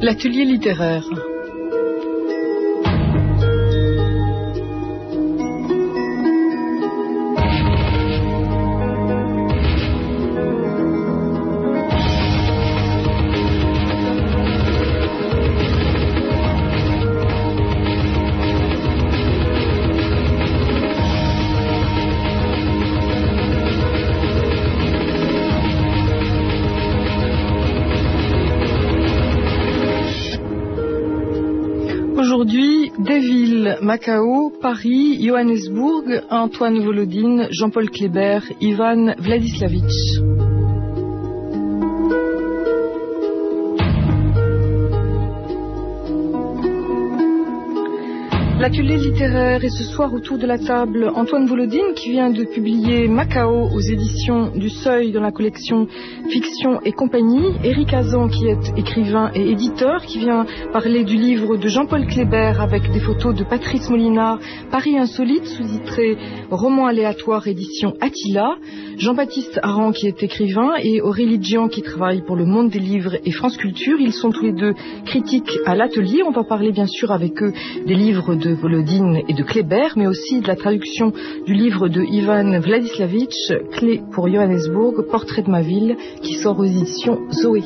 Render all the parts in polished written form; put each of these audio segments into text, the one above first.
L'atelier littéraire. Aujourd'hui, Deauville, Macao, Paris, Johannesburg, Antoine Volodine, Jean-Paul Kléber, Ivan Vladislavitch. L'atelier littéraire est ce soir autour de la table Antoine Volodine qui vient de publier Macao aux éditions du Seuil dans la collection Fiction et compagnie. Éric Hazan qui est écrivain et éditeur qui vient parler du livre de Jean-Paul Kléber avec des photos de Patrice Molinard, Paris insolite, sous-titré Roman aléatoire édition Attila. Jean-Baptiste Aran qui est écrivain et Aurélie Djian qui travaille pour Le Monde des Livres et France Culture. Ils sont tous les deux critiques à l'atelier. On va parler bien sûr avec eux des livres de Volodine et de Kléber, mais aussi de la traduction du livre de Ivan Vladislavitch, Clé pour Johannesburg, Portrait de ma ville, qui sort aux éditions Zoé.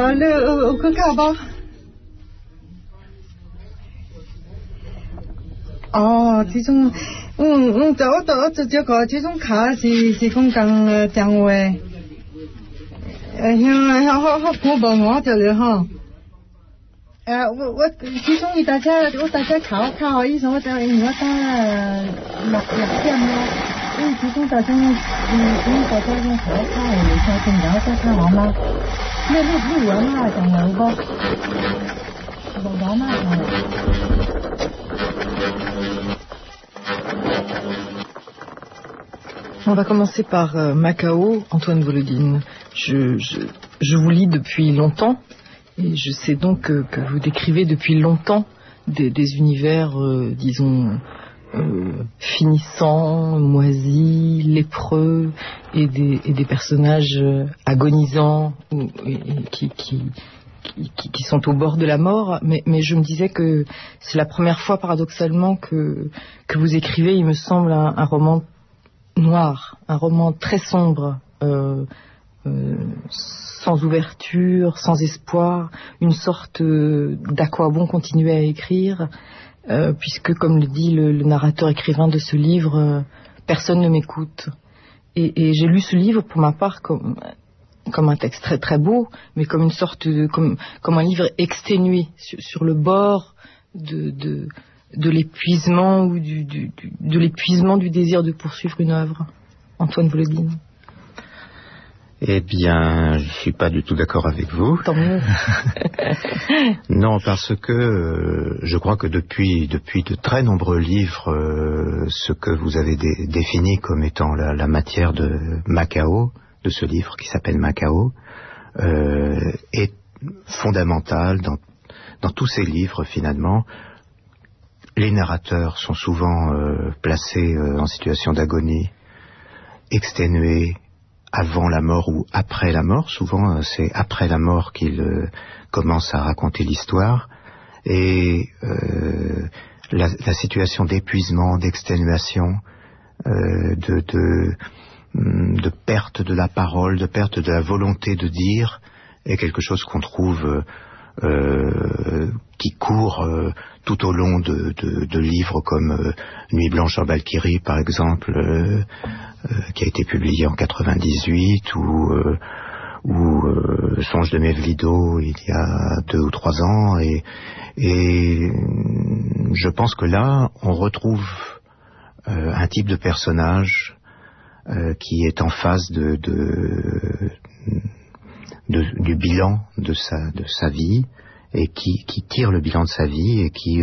我其中意大家看好醫生，我等我等6點咯。因為始終大家大家用好看嚟睇，仲有得看我嗎？咩錄完嘛？仲有個錄完嘛？ On va commencer par Macao, Antoine Volodine. Je vous lis depuis longtemps. Et je sais donc que vous décrivez depuis longtemps des univers, disons, finissants, moisis, lépreux, et des personnages agonisants qui sont au bord de la mort. Mais je me disais que c'est la première fois, paradoxalement, que vous écrivez, il me semble, un roman noir, un roman très sombre, sans ouverture, sans espoir, une sorte d'à quoi bon continuer à écrire, puisque, comme le dit le narrateur écrivain de ce livre, personne ne m'écoute. Et j'ai lu ce livre, pour ma part, comme un texte très très beau, mais comme une sorte comme un livre exténué, sur le bord de l'épuisement ou de l'épuisement du désir de poursuivre une œuvre. Antoine Volodine. Eh bien, je suis pas du tout d'accord avec vous. Tant mieux. Non, parce que je crois que depuis de très nombreux livres, ce que vous avez défini comme étant la matière de Macao, de ce livre qui s'appelle Macao, est fondamental dans tous ces livres finalement. Les narrateurs sont souvent placés en situation d'agonie, exténués, avant la mort ou après la mort. Souvent c'est après la mort qu'ils commencent à raconter l'histoire, et la situation d'épuisement, d'exténuation, de perte de la parole, de perte de la volonté de dire, est quelque chose qu'on trouve qui court tout au long de livres comme Nuit blanche en Valkyrie par exemple, qui a été publié en 98, ou Songe de Mevlido il y a 2 ou 3 ans, et je pense que là on retrouve un type de personnage qui est en face du bilan de sa vie, et qui tire le bilan de sa vie, et qui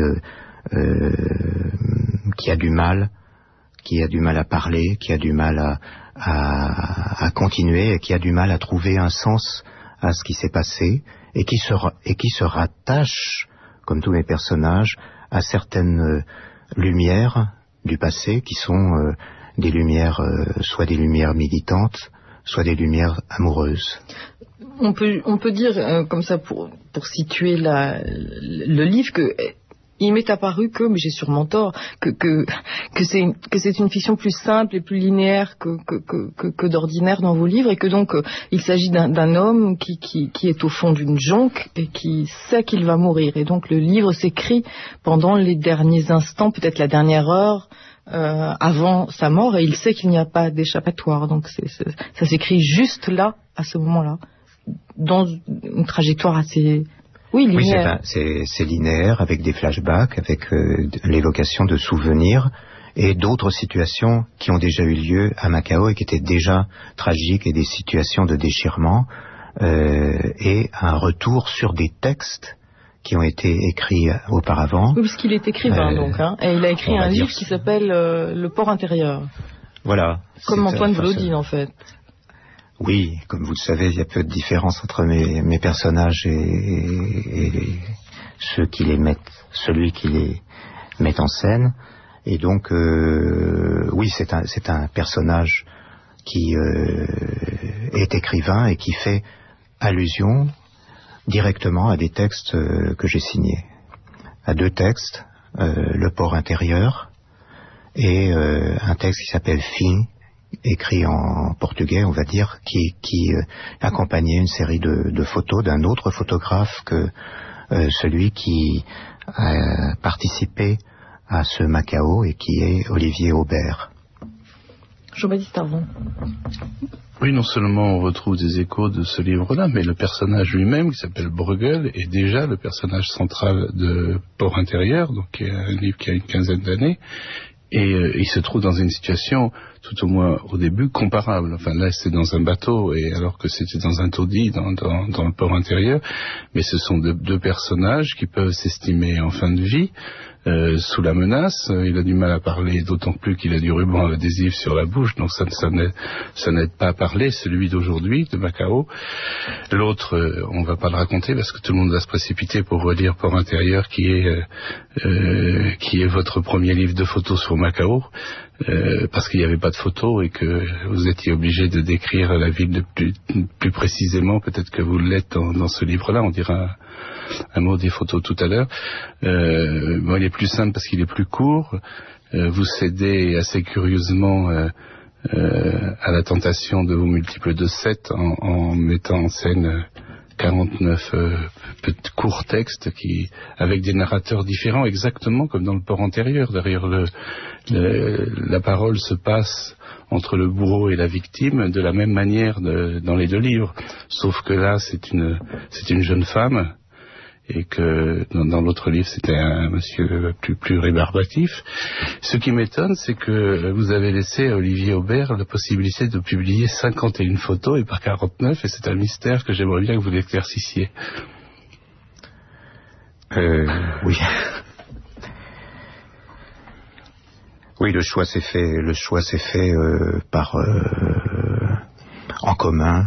a du mal à parler, qui a du mal à continuer, et qui a du mal à trouver un sens à ce qui s'est passé, et qui se rattache, comme tous mes personnages, à certaines lumières du passé qui sont des lumières, soit des lumières militantes, soit des lumières amoureuses. On peut dire comme ça pour situer le livre que il m'est apparu que, mais j'ai sûrement tort, que c'est une fiction plus simple et plus linéaire que d'ordinaire dans vos livres, et que donc il s'agit d'un homme qui est au fond d'une jonque et qui sait qu'il va mourir. Et donc le livre s'écrit pendant les derniers instants, peut-être la dernière heure avant sa mort, et il sait qu'il n'y a pas d'échappatoire. Donc ça s'écrit juste là, à ce moment-là, dans une trajectoire assez... Oui, c'est linéaire, avec des flashbacks, avec l'évocation de souvenirs et d'autres situations qui ont déjà eu lieu à Macao et qui étaient déjà tragiques, et des situations de déchirement, et un retour sur des textes qui ont été écrits auparavant. Oui, parce qu'il est écrivain, et il a écrit un livre qui s'appelle Le port intérieur. Voilà. Comme Antoine Volodine, en fait. Oui, comme vous le savez, il y a peu de différence entre mes personnages et celui qui les met en scène. Et donc, oui, c'est un personnage qui est écrivain et qui fait allusion directement à des textes que j'ai signés. À 2 textes, Le port intérieur et un texte qui s'appelle Fim, écrit en portugais, on va dire, qui accompagnait une série de photos d'un autre photographe que celui qui a participé à ce Macao, et qui est Olivier Aubert. Jean-Baptiste Arvon. Oui, non seulement on retrouve des échos de ce livre-là, mais le personnage lui-même, qui s'appelle Bruegel, est déjà le personnage central de Port intérieur, donc qui est un livre qui a une 15aine d'années. Et il se trouve dans une situation, tout au moins au début, comparable. Enfin là, c'est dans un bateau, et alors que c'était dans un taudis, dans le port intérieur. Mais ce sont deux personnages qui peuvent s'estimer en fin de vie, sous la menace. Il a du mal à parler, d'autant plus qu'il a du ruban adhésif sur la bouche, donc ça n'aide pas à parler, celui d'aujourd'hui, de Macao. L'autre, on ne va pas le raconter, parce que tout le monde va se précipiter pour relire Port intérieur, qui est votre premier livre de photos sur Macao, parce qu'il n'y avait pas de photos, et que vous étiez obligé de décrire la ville plus précisément, peut-être que vous l'êtes dans ce livre-là. On dira un mot des photos tout à l'heure. Il est plus simple parce qu'il est plus court. Vous cédez assez curieusement à la tentation de vos multiples de 7 en mettant en scène 49 courts textes avec des narrateurs différents, exactement comme dans le port antérieur. Derrière la parole se passe entre le bourreau et la victime de la même manière dans les 2 livres, sauf que là c'est une jeune femme, et que dans l'autre livre c'était un monsieur plus rébarbatif. Ce qui m'étonne, c'est que vous avez laissé à Olivier Aubert la possibilité de publier 51 photos et pas 49, et c'est un mystère que j'aimerais bien que vous l'éclaircissiez. Oui. Oui, le choix s'est fait par en commun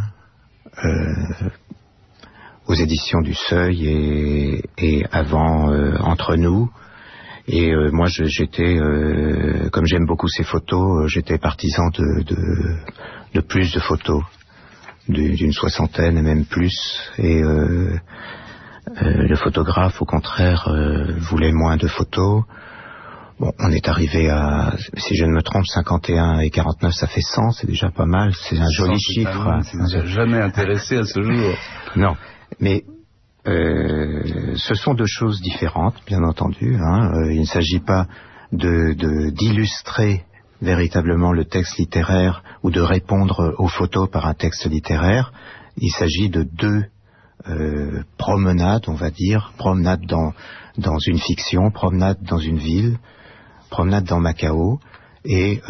aux éditions du Seuil et avant entre nous. Et moi j'étais comme j'aime beaucoup ces photos, j'étais partisan de plus de photos, d'une 60aine et même plus, et le photographe au contraire voulait moins de photos. Bon, on est arrivé à, si je ne me trompe, 51 et 49, ça fait 100, c'est déjà pas mal, c'est un joli chiffre. Ça ne nous a jamais intéressé à ce jour. Non, mais ce sont 2 choses différentes, bien entendu. Il ne s'agit pas d'illustrer véritablement le texte littéraire ou de répondre aux photos par un texte littéraire. Il s'agit de 2 promenades, on va dire, promenade dans une fiction, promenade dans une ville, promenade dans Macao, et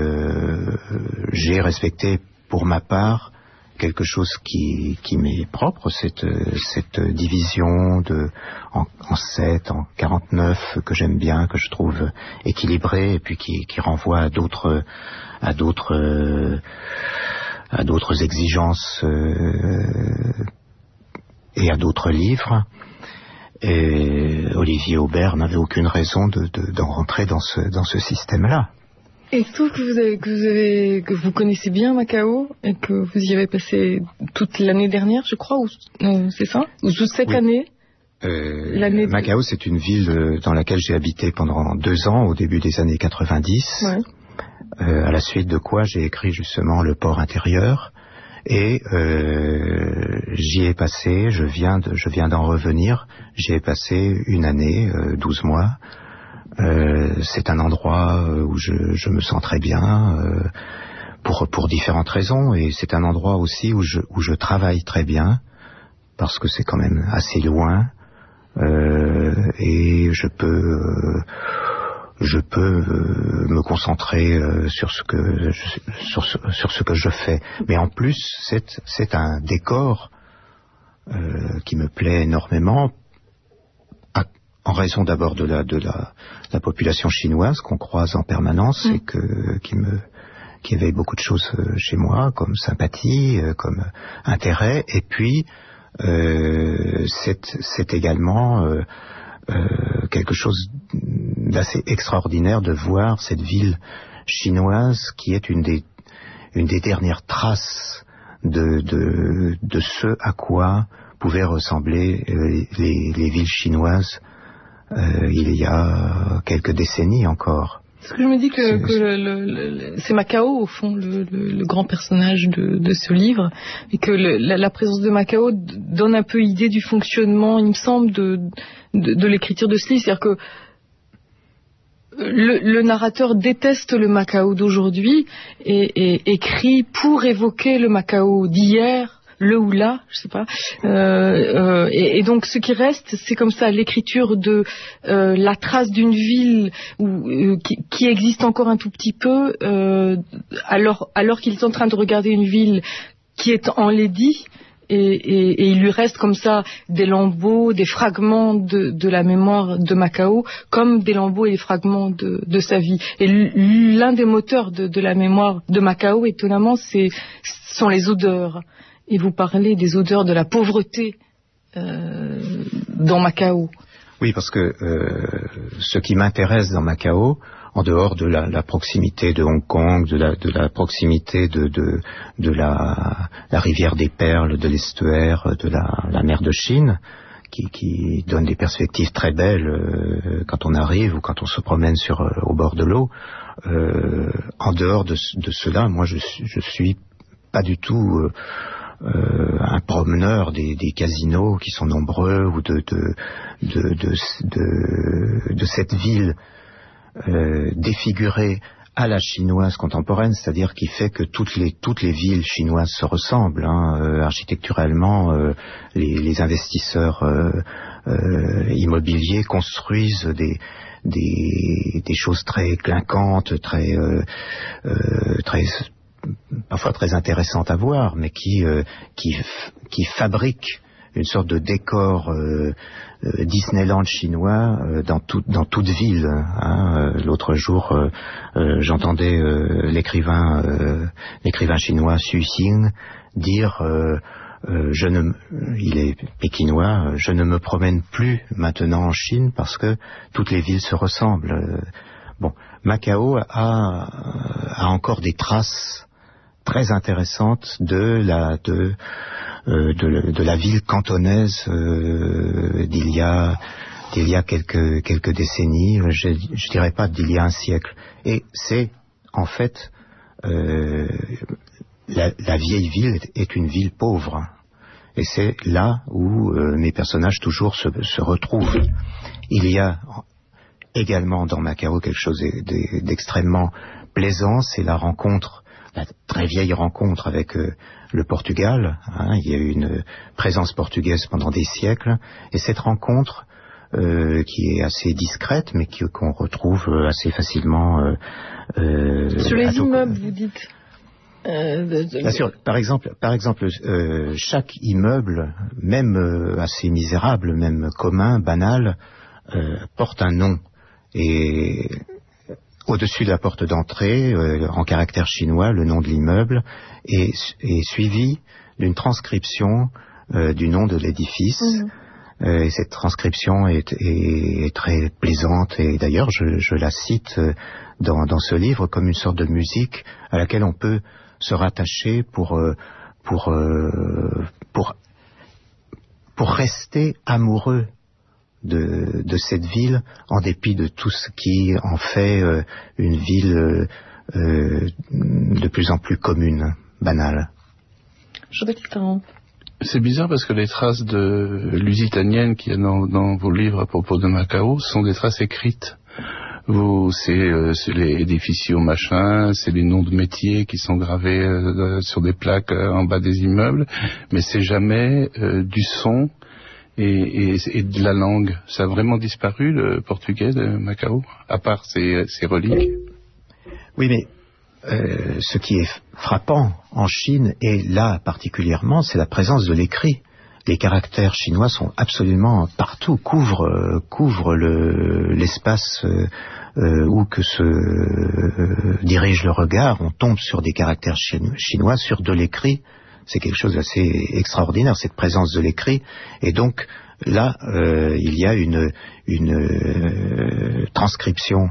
j'ai respecté pour ma part quelque chose qui m'est propre, cette division en 7, en 49, que j'aime bien, que je trouve équilibrée, et puis qui renvoie à d'autres exigences et à d'autres livres. Et Olivier Aubert n'avait aucune raison d'en rentrer dans ce système-là. Et tout que vous connaissez bien Macao et que vous y avez passé toute l'année dernière, je crois, ou c'est ça, ou toute cette année. Macao, c'est une ville dans laquelle j'ai habité pendant 2 ans au début des années 90. Ouais. À la suite de quoi j'ai écrit justement Le port intérieur. Et j'y ai passé, je viens d'en revenir, j'y ai passé 1 année, 12 mois. C'est un endroit où je me sens très bien, pour différentes raisons, et c'est un endroit aussi où je travaille très bien, parce que c'est quand même assez loin, et je peux me concentrer sur ce que je fais. Mais en plus, c'est un décor qui me plaît énormément, en raison d'abord de la population chinoise qu'on croise en permanence et qui éveille beaucoup de choses chez moi, comme sympathie, comme intérêt. Et puis, c'est également quelque chose d'assez extraordinaire de voir cette ville chinoise qui est une des dernières traces de ce à quoi pouvaient ressembler les villes chinoises il y a quelques décennies encore. Parce que je me dis que c'est Macao, au fond, le grand personnage de ce livre, et que la présence de Macao donne un peu idée du fonctionnement, il me semble, de l'écriture de ce livre. C'est-à-dire que le narrateur déteste le Macao d'aujourd'hui et écrit pour évoquer le Macao d'hier, le ou là, je sais pas. Et donc ce qui reste, c'est comme ça l'écriture de la trace d'une ville qui existe encore un tout petit peu, alors qu'il est en train de regarder une ville qui est enlaidie. Et il lui reste comme ça des lambeaux, des fragments de la mémoire de Macao, comme des lambeaux et des fragments de sa vie. Et l'un des moteurs de la mémoire de Macao, étonnamment, sont les odeurs. Et vous parlez des odeurs de la pauvreté dans Macao. Oui, parce que ce qui m'intéresse dans Macao, en dehors de la proximité de Hong Kong, de la proximité de la rivière des Perles, de l'estuaire, de la mer de Chine, qui donne des perspectives très belles quand on arrive ou quand on se promène au bord de l'eau. En dehors de cela, moi je suis pas du tout un promeneur des casinos qui sont nombreux, ou de cette ville défigurée à la chinoise contemporaine, c'est-à-dire qui fait que toutes les villes chinoises se ressemblent, architecturalement. Les investisseurs immobiliers construisent des choses très clinquantes, très parfois très intéressantes à voir, mais qui fabriquent une sorte de décor Disneyland chinois dans toute ville. L'autre jour, j'entendais l'écrivain chinois Xu Xing dire il est pékinois, je ne me promène plus maintenant en Chine parce que toutes les villes se ressemblent. Macao a encore des traces très intéressantes de la ville cantonaise d'il y a quelques décennies, je dirais pas d'il y a un siècle. Et c'est en fait la vieille ville est une ville pauvre, et c'est là où mes personnages toujours se retrouvent. Il y a également dans Macao quelque chose d'extrêmement plaisant, c'est la très vieille rencontre avec le Portugal. Il y a eu une présence portugaise pendant des siècles, et cette rencontre qui est assez discrète, mais qu'on retrouve assez facilement. Sur les immeubles, vous dites. Bien sûr, par exemple, chaque immeuble, même assez misérable, même commun, banal, porte un nom. Et au-dessus de la porte d'entrée, en caractère chinois, le nom de l'immeuble est suivi d'une transcription du nom de l'édifice. Et cette transcription est très plaisante, et d'ailleurs je la cite dans ce livre comme une sorte de musique à laquelle on peut se rattacher pour rester amoureux de cette ville, en dépit de tout ce qui en fait une ville de plus en plus commune, banale. C'est bizarre parce que les traces de lusitanienne qu'il y a dans vos livres à propos de Macao sont des traces écrites. C'est les déficiaux machin, c'est les noms de métiers qui sont gravés sur des plaques en bas des immeubles, mais c'est jamais du son et de la langue. Ça a vraiment disparu, le portugais de Macao, à part ces reliques. Oui, mais ce qui est frappant en Chine, et là particulièrement, c'est la présence de l'écrit. Les caractères chinois sont absolument partout, couvrent l'espace où que se dirige le regard. On tombe sur des caractères chinois, sur de l'écrit. C'est quelque chose d'assez extraordinaire, cette présence de l'écrit. Et donc là, il y a une transcription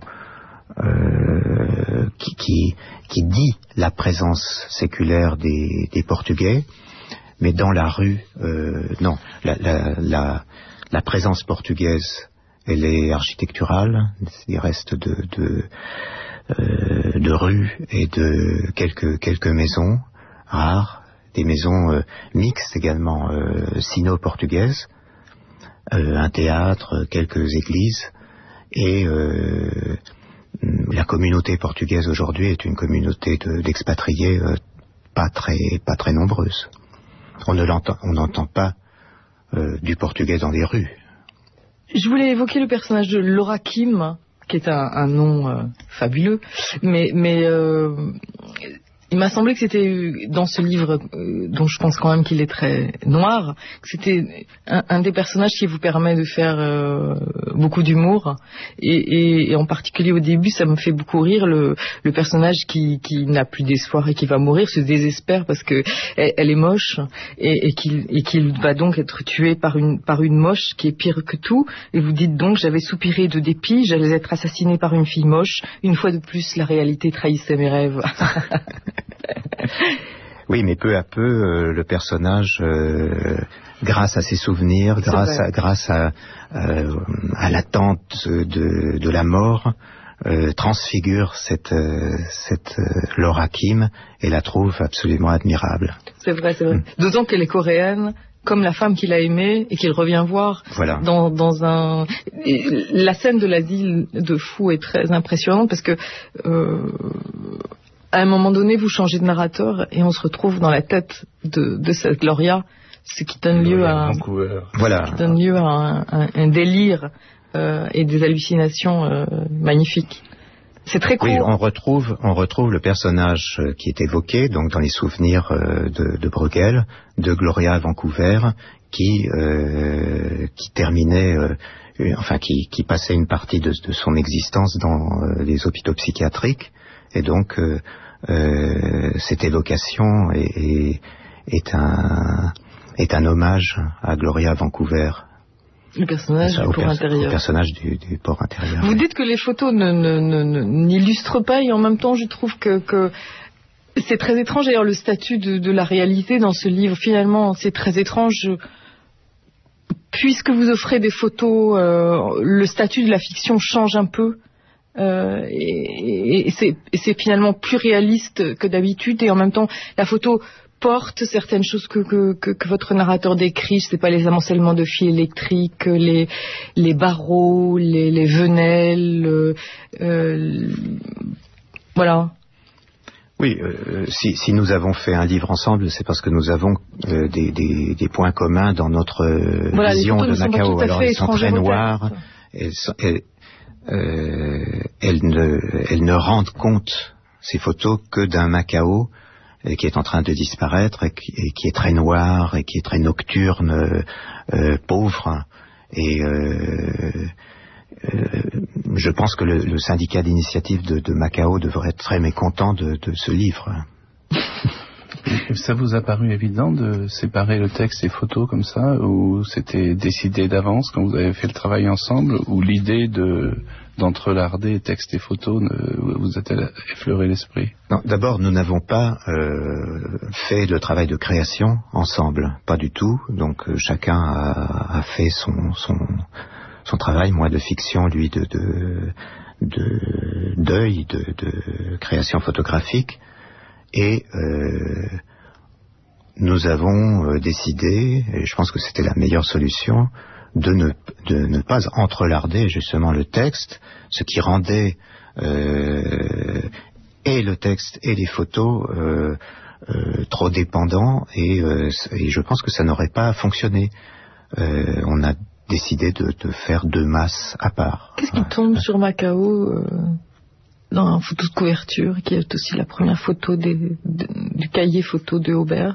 qui dit la présence séculaire des Portugais, mais dans la rue, non. La présence portugaise, elle est architecturale, des restes de rues et de quelques maisons rares, des maisons mixtes également, sino-portugaises, un théâtre, quelques églises, et la communauté portugaise aujourd'hui est une communauté d'expatriés pas très nombreuse. On n'entend pas du portugais dans les rues. Je voulais évoquer le personnage de Laura Kim, qui est un nom fabuleux, mais il m'a semblé que c'était dans ce livre, dont je pense quand même qu'il est très noir, que c'était un des personnages qui vous permet de faire beaucoup d'humour, et en particulier au début, ça me fait beaucoup rire le personnage qui n'a plus d'espoir et qui va mourir, se désespère parce que elle est moche, et qu'il va donc être tué par une moche qui est pire que tout, et vous dites donc: j'avais soupiré de dépit, j'allais être assassiné par une fille moche, une fois de plus la réalité trahissait mes rêves. Oui, mais peu à peu, le personnage, grâce à ses souvenirs, grâce à l'attente de la mort, transfigure cette Laura Kim et la trouve absolument admirable. C'est vrai. D'autant qu'elle est coréenne, comme la femme qu'il a aimée et qu'il revient voir. Voilà. La scène de l'asile de Fou est très impressionnante parce que à un moment donné, vous changez de narrateur et on se retrouve dans la tête de cette Gloria, ce qui donne lieu à un délire et des hallucinations magnifiques. C'est très court. Oui, on retrouve le personnage qui est évoqué donc dans les souvenirs de Bruegel, de Gloria à Vancouver, qui terminait, qui passait une partie de son existence dans les hôpitaux psychiatriques. Et donc, cette évocation est un hommage à Gloria Vancouver. Le personnage du port intérieur. Le personnage du port intérieur. Vous dites que les photos n'illustrent pas, et en même temps, je trouve que c'est très étrange. D'ailleurs, le statut de la réalité dans ce livre, finalement, c'est très étrange. Puisque vous offrez des photos, le statut de la fiction change un peu. Et c'est finalement plus réaliste que d'habitude, et en même temps la photo porte certaines choses que votre narrateur décrit. Je sais pas, les amoncellements de fils électriques, les barreaux, les venelles, voilà. Oui, si nous avons fait un livre ensemble, c'est parce que nous avons des points communs dans notre vision de Macao. Alors elles sont très noires, elles ne rendent compte, ces photos, que d'un Macao qui est en train de disparaître et qui est très noir et qui est très nocturne, pauvre. Et je pense que le syndicat d'initiative de Macao devrait être très mécontent de ce livre. Ça vous a paru évident de séparer le texte et photos comme ça, ou c'était décidé d'avance quand vous avez fait le travail ensemble, ou l'idée d'entrelarder texte et photos vous a-t-elle effleuré l'esprit? Non, d'abord, nous n'avons pas fait le travail de création ensemble, pas du tout. Donc chacun a fait son travail, moi de fiction, lui de d'œil, de création photographique. Et nous avons décidé, et je pense que c'était la meilleure solution, de ne pas entrelarder justement le texte, ce qui rendait et le texte et les photos trop dépendants, et je pense que ça n'aurait pas fonctionné. On a décidé de faire deux masses à part. Qu'est-ce qui tombe sur Macao dans la photo de couverture, qui est aussi la première photo du cahier photo de Aubert?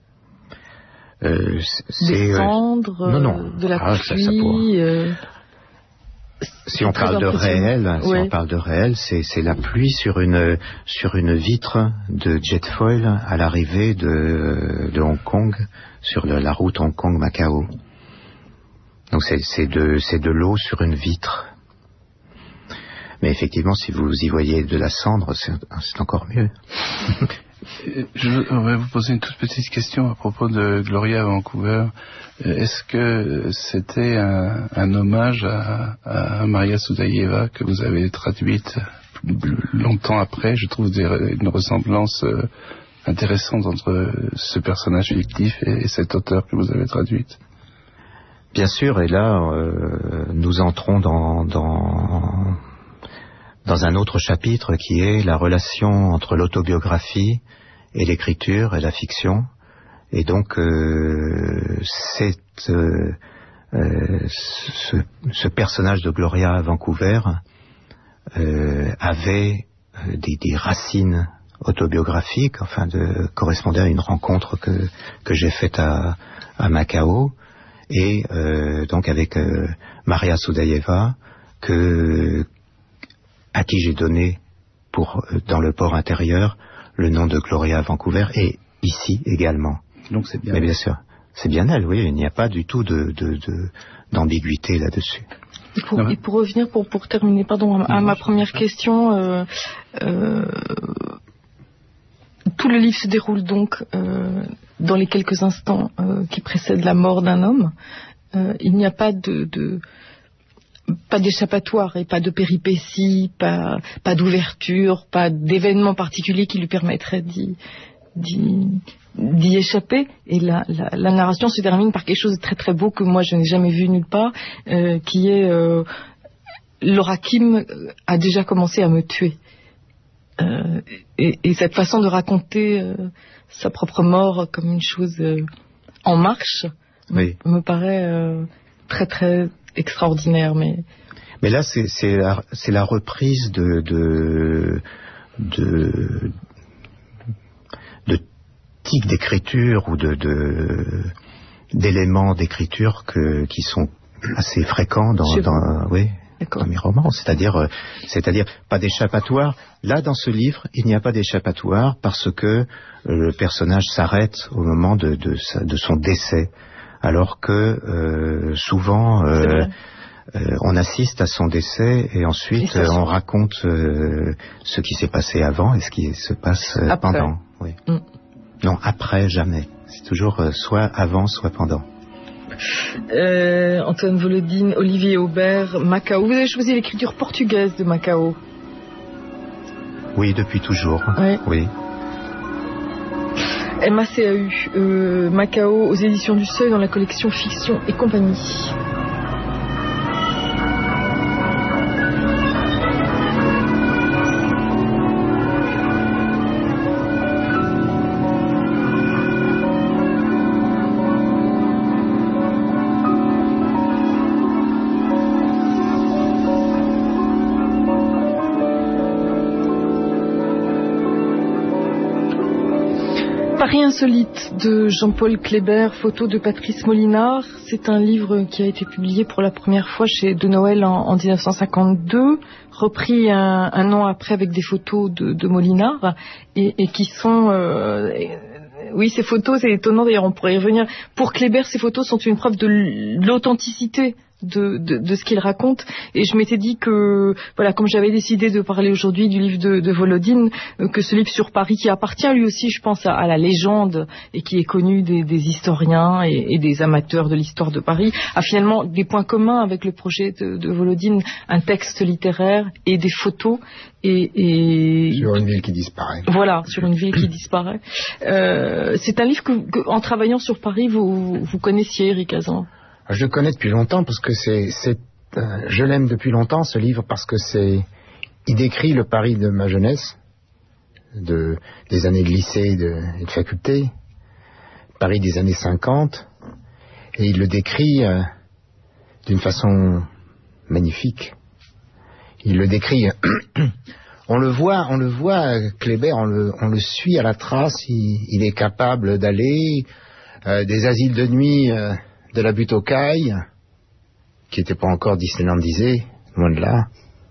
Des cendres, de la pluie. Si on parle de réel, c'est la pluie sur une vitre de jet foil à l'arrivée de Hong Kong, sur la route Hong Kong-Macao. Donc c'est de l'eau sur une vitre. Mais effectivement, si vous y voyez de la cendre, c'est encore mieux. Je vais vous poser une toute petite question à propos de Gloria à Vancouver. Est-ce que c'était un hommage à Maria Sudayeva que vous avez traduite longtemps après? Je trouve une ressemblance intéressante entre ce personnage fictif et cet auteur que vous avez traduite. Bien sûr, et là, nous entrons dans un autre chapitre qui est la relation entre l'autobiographie et l'écriture et la fiction. Et donc, ce personnage de Gloria à Vancouver avait des racines autobiographiques, enfin correspondait à une rencontre que j'ai faite à Macao, et donc avec Maria Sudayeva, à qui j'ai donné dans le port intérieur le nom de Gloria à Vancouver, et ici également. Donc c'est bien. Mais bien sûr, c'est bien elle, oui, il n'y a pas du tout d'ambiguïté là-dessus. Et pour revenir, pour terminer, à ma première question, tout le livre se déroule donc dans les quelques instants qui précèdent la mort d'un homme. Il n'y a pas pas d'échappatoire et pas de péripéties, pas d'ouverture, pas d'événement particulier qui lui permettrait d'y échapper. Et la narration se termine par quelque chose de très très beau que moi je n'ai jamais vu nulle part, qui est Laura Kim a déjà commencé à me tuer. Et cette façon de raconter sa propre mort comme une chose en marche, oui, me paraît très très extraordinaire. Mais là c'est la reprise de tics d'écriture ou d'éléments d'écriture qui sont assez fréquents dans mes romans, c'est-à-dire pas d'échappatoire. Là, dans ce livre, il n'y a pas d'échappatoire parce que le personnage s'arrête au moment de son décès, alors que souvent on assiste à son décès et ensuite on raconte ce qui s'est passé avant et ce qui se passe pendant. Oui. Non, après, jamais. C'est toujours soit avant, soit pendant. Antoine Volodine, Olivier Aubert, Macao. Vous avez choisi l'écriture portugaise de Macao? Oui, depuis toujours. Oui. MACAU, Macao, aux éditions du Seuil, dans la collection Fiction et compagnie. Paris insolite de Jean-Paul Kléber, photo de Patrice Molinard. C'est un livre qui a été publié pour la première fois chez De Noël en 1952, repris un an après avec des photos de Molinard et qui sont Oui, ces photos, c'est étonnant, d'ailleurs, on pourrait y revenir. Pour Kléber, ces photos sont une preuve de l'authenticité de ce qu'il raconte, et je m'étais dit que, voilà, comme j'avais décidé de parler aujourd'hui du livre de Volodine, que ce livre sur Paris, qui appartient lui aussi, je pense, à la légende, et qui est connu des historiens et des amateurs de l'histoire de Paris, a finalement des points communs avec le projet de Volodine, un texte littéraire et des photos, et sur une ville qui disparaît. Voilà, sur une ville qui disparaît. C'est un livre que, en travaillant sur Paris, vous connaissiez, Éric Hazan. Je le connais depuis longtemps parce que je l'aime depuis longtemps, ce livre, parce que il décrit le Paris de ma jeunesse, des années de lycée et de faculté, Paris des années 50, et il le décrit d'une façon magnifique. Il le décrit, on le voit, Kléber, on le suit à la trace, il est capable d'aller des asiles de nuit de la butte aux Cailles, qui n'était pas encore disneylandisé, loin de là,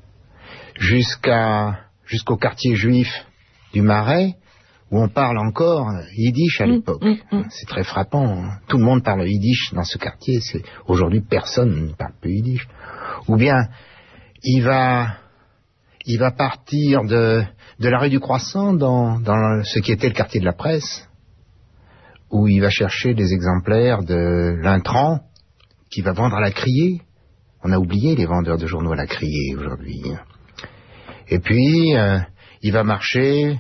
jusqu'au quartier juif du Marais, où on parle encore yiddish à l'époque. C'est très frappant. Tout le monde parle yiddish dans ce quartier. Aujourd'hui, personne ne parle plus yiddish. Ou bien, il va partir de la rue du Croissant dans ce qui était le quartier de la Presse, où il va chercher des exemplaires de l'Intran qu'il va vendre à la Criée. On a oublié les vendeurs de journaux à la Criée aujourd'hui. Et puis, il va marcher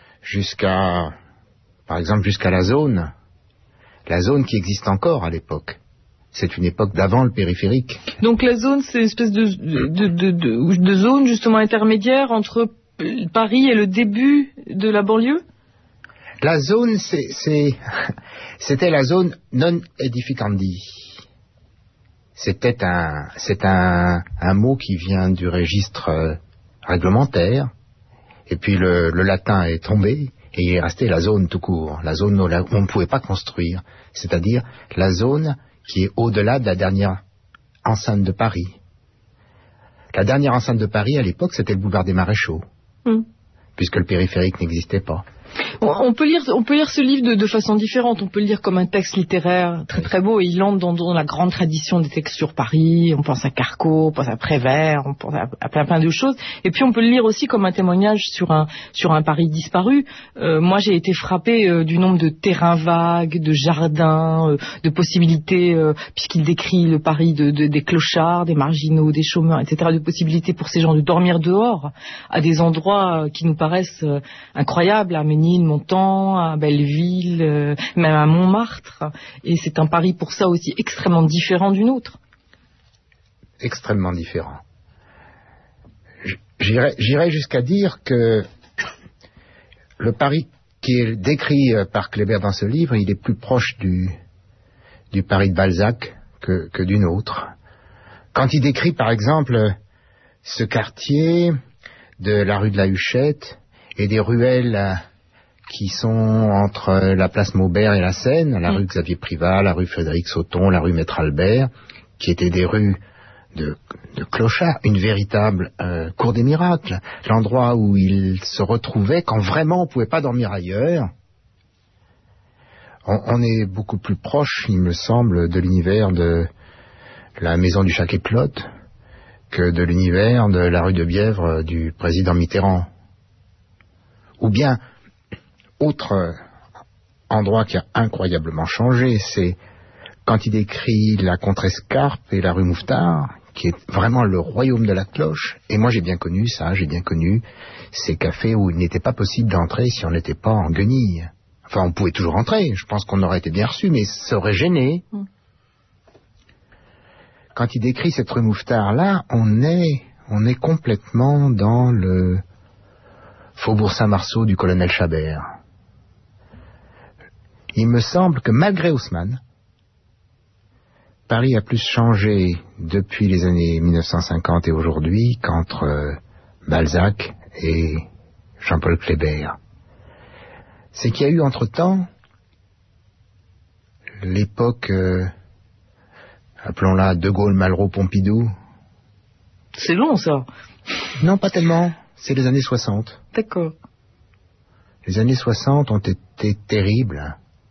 par exemple jusqu'à la zone qui existe encore à l'époque. C'est une époque d'avant le périphérique. Donc la zone, c'est une espèce de zone justement intermédiaire entre Paris et le début de la banlieue ? La zone, c'était la zone non edificandi. C'est un mot qui vient du registre réglementaire, et puis le latin est tombé, et il est resté la zone tout court, la zone où on ne pouvait pas construire, c'est-à-dire la zone qui est au-delà de la dernière enceinte de Paris. La dernière enceinte de Paris, à l'époque, c'était le boulevard des Maréchaux, puisque le périphérique n'existait pas. On peut lire ce livre de façon différente. On peut le lire comme un texte littéraire très très beau, et il entre dans la grande tradition des textes sur Paris. On pense à Carco, on pense à Prévert, on pense à plein de choses. Et puis on peut le lire aussi comme un témoignage sur un Paris disparu. Moi, j'ai été frappée du nombre de terrains vagues, de jardins, de possibilités, puisqu'il décrit le Paris des clochards, des marginaux, des chômeurs, etc., de possibilités pour ces gens de dormir dehors à des endroits qui nous paraissent incroyables, à Ménilmontant, à Belleville, même à Montmartre. Et c'est un Paris pour ça aussi extrêmement différent du nôtre. Extrêmement différent. J'irais jusqu'à dire que le Paris qui est décrit par Kléber dans ce livre, il est plus proche du Paris de Balzac que du nôtre. Quand il décrit par exemple ce quartier de la rue de la Huchette et des ruelles qui sont entre la place Maubert et la Seine, la rue Xavier Privat, la rue Frédéric Sauton, la rue Maître Albert, qui étaient des rues de clochards, une véritable cour des miracles, l'endroit où ils se retrouvaient quand vraiment on ne pouvait pas dormir ailleurs. On est beaucoup plus proche, il me semble, de l'univers de la maison du Chaquet-Plotte que de l'univers de la rue de Bièvre du président Mitterrand. Ou bien, autre endroit qui a incroyablement changé, c'est quand il décrit la Contrescarpe et la rue Mouffetard, qui est vraiment le royaume de la cloche. Et moi j'ai bien connu ça, j'ai bien connu ces cafés où il n'était pas possible d'entrer si on n'était pas en guenille. Enfin, on pouvait toujours entrer, je pense qu'on aurait été bien reçu, mais ça aurait gêné. Quand il décrit cette rue Mouffetard-là, on est complètement dans le faubourg Saint-Marceau du colonel Chabert. Il me semble que malgré Haussmann, Paris a plus changé depuis les années 1950 et aujourd'hui qu'entre Balzac et Jean-Paul Kléber. C'est qu'il y a eu entre-temps l'époque, appelons-la De Gaulle, Malraux, Pompidou. C'est long, ça. Non, pas tellement. C'est les années 60. D'accord. Les années 60 ont été terribles.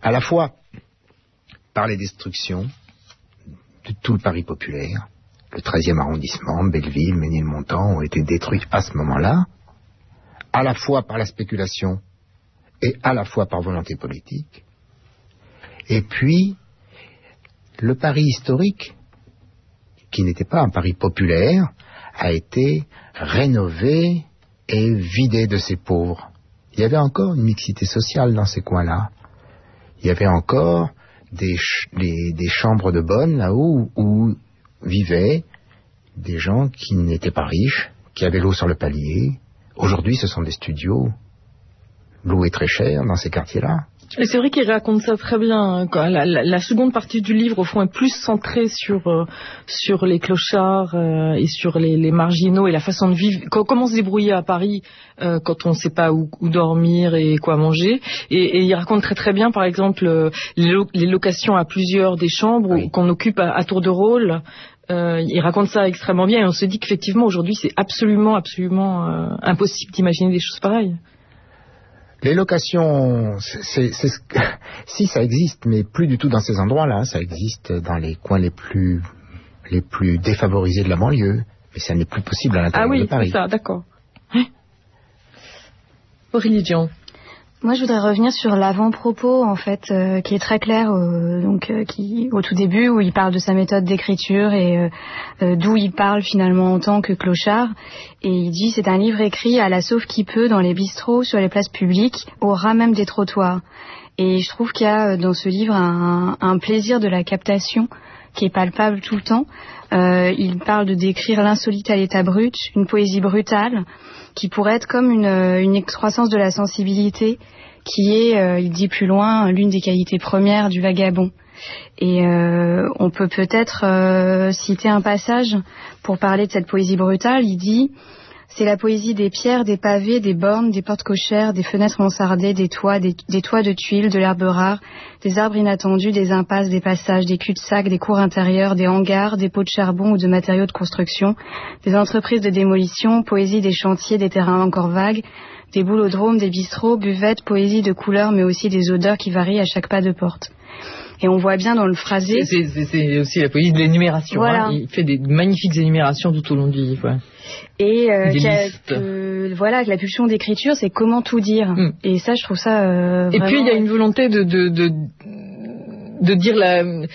à la fois par les destructions de tout le Paris populaire. Le 13e arrondissement, Belleville, Ménilmontant ont été détruits à ce moment-là, à la fois par la spéculation et à la fois par volonté politique. Et puis, le Paris historique, qui n'était pas un Paris populaire, a été rénové et vidé de ses pauvres. Il y avait encore une mixité sociale dans ces coins-là. Il y avait encore des chambres de bonne là-haut où vivaient des gens qui n'étaient pas riches, qui avaient l'eau sur le palier. Aujourd'hui, ce sont des studios loués très cher dans ces quartiers-là. Et c'est vrai qu'il raconte ça très bien. La seconde partie du livre, au fond, est plus centrée sur les clochards et sur les marginaux et la façon de vivre. Comment se débrouiller à Paris quand on ne sait pas où dormir et quoi manger. Et il raconte très très bien, par exemple, les locations à plusieurs des chambres qu'on occupe à tour de rôle. Il raconte ça extrêmement bien et on se dit qu'effectivement, aujourd'hui, c'est absolument impossible d'imaginer des choses pareilles. Les locations, si ça existe, mais plus du tout dans ces endroits-là. Ça existe dans les coins les plus défavorisés de la banlieue, mais ça n'est plus possible à l'intérieur de Paris. Ah oui, c'est ça, d'accord. Aurélie Dion. Moi, je voudrais revenir sur l'avant-propos, en fait, qui est très clair, qui au tout début, où il parle de sa méthode d'écriture et d'où il parle finalement en tant que clochard. Et il dit, c'est un livre écrit à la sauve qui peut dans les bistrots, sur les places publiques, au ras même des trottoirs. Et je trouve qu'il y a dans ce livre un plaisir de la captation qui est palpable tout le temps. Il parle de décrire l'insolite à l'état brut, une poésie brutale, qui pourrait être comme une excroissance de la sensibilité, qui est, il dit plus loin, l'une des qualités premières du vagabond. Et on peut peut-être citer un passage pour parler de cette poésie brutale. Il dit: c'est la poésie des pierres, des pavés, des bornes, des portes cochères, des fenêtres mansardées, des toits de tuiles, de l'herbe rare, des arbres inattendus, des impasses, des passages, des cul-de-sac, des cours intérieurs, des hangars, des pots de charbon ou de matériaux de construction, des entreprises de démolition, poésie des chantiers, des terrains encore vagues, des boulodromes, des bistrots, buvettes, poésie de couleurs, mais aussi des odeurs qui varient à chaque pas de porte. Et on voit bien dans le phrasé... C'est aussi la poésie de l'énumération. Voilà. Il fait des magnifiques énumérations tout au long du livre. Ouais. Et que la pulsion d'écriture, c'est comment tout dire. Et ça, je trouve ça vraiment... Et puis, il y a une volonté de dire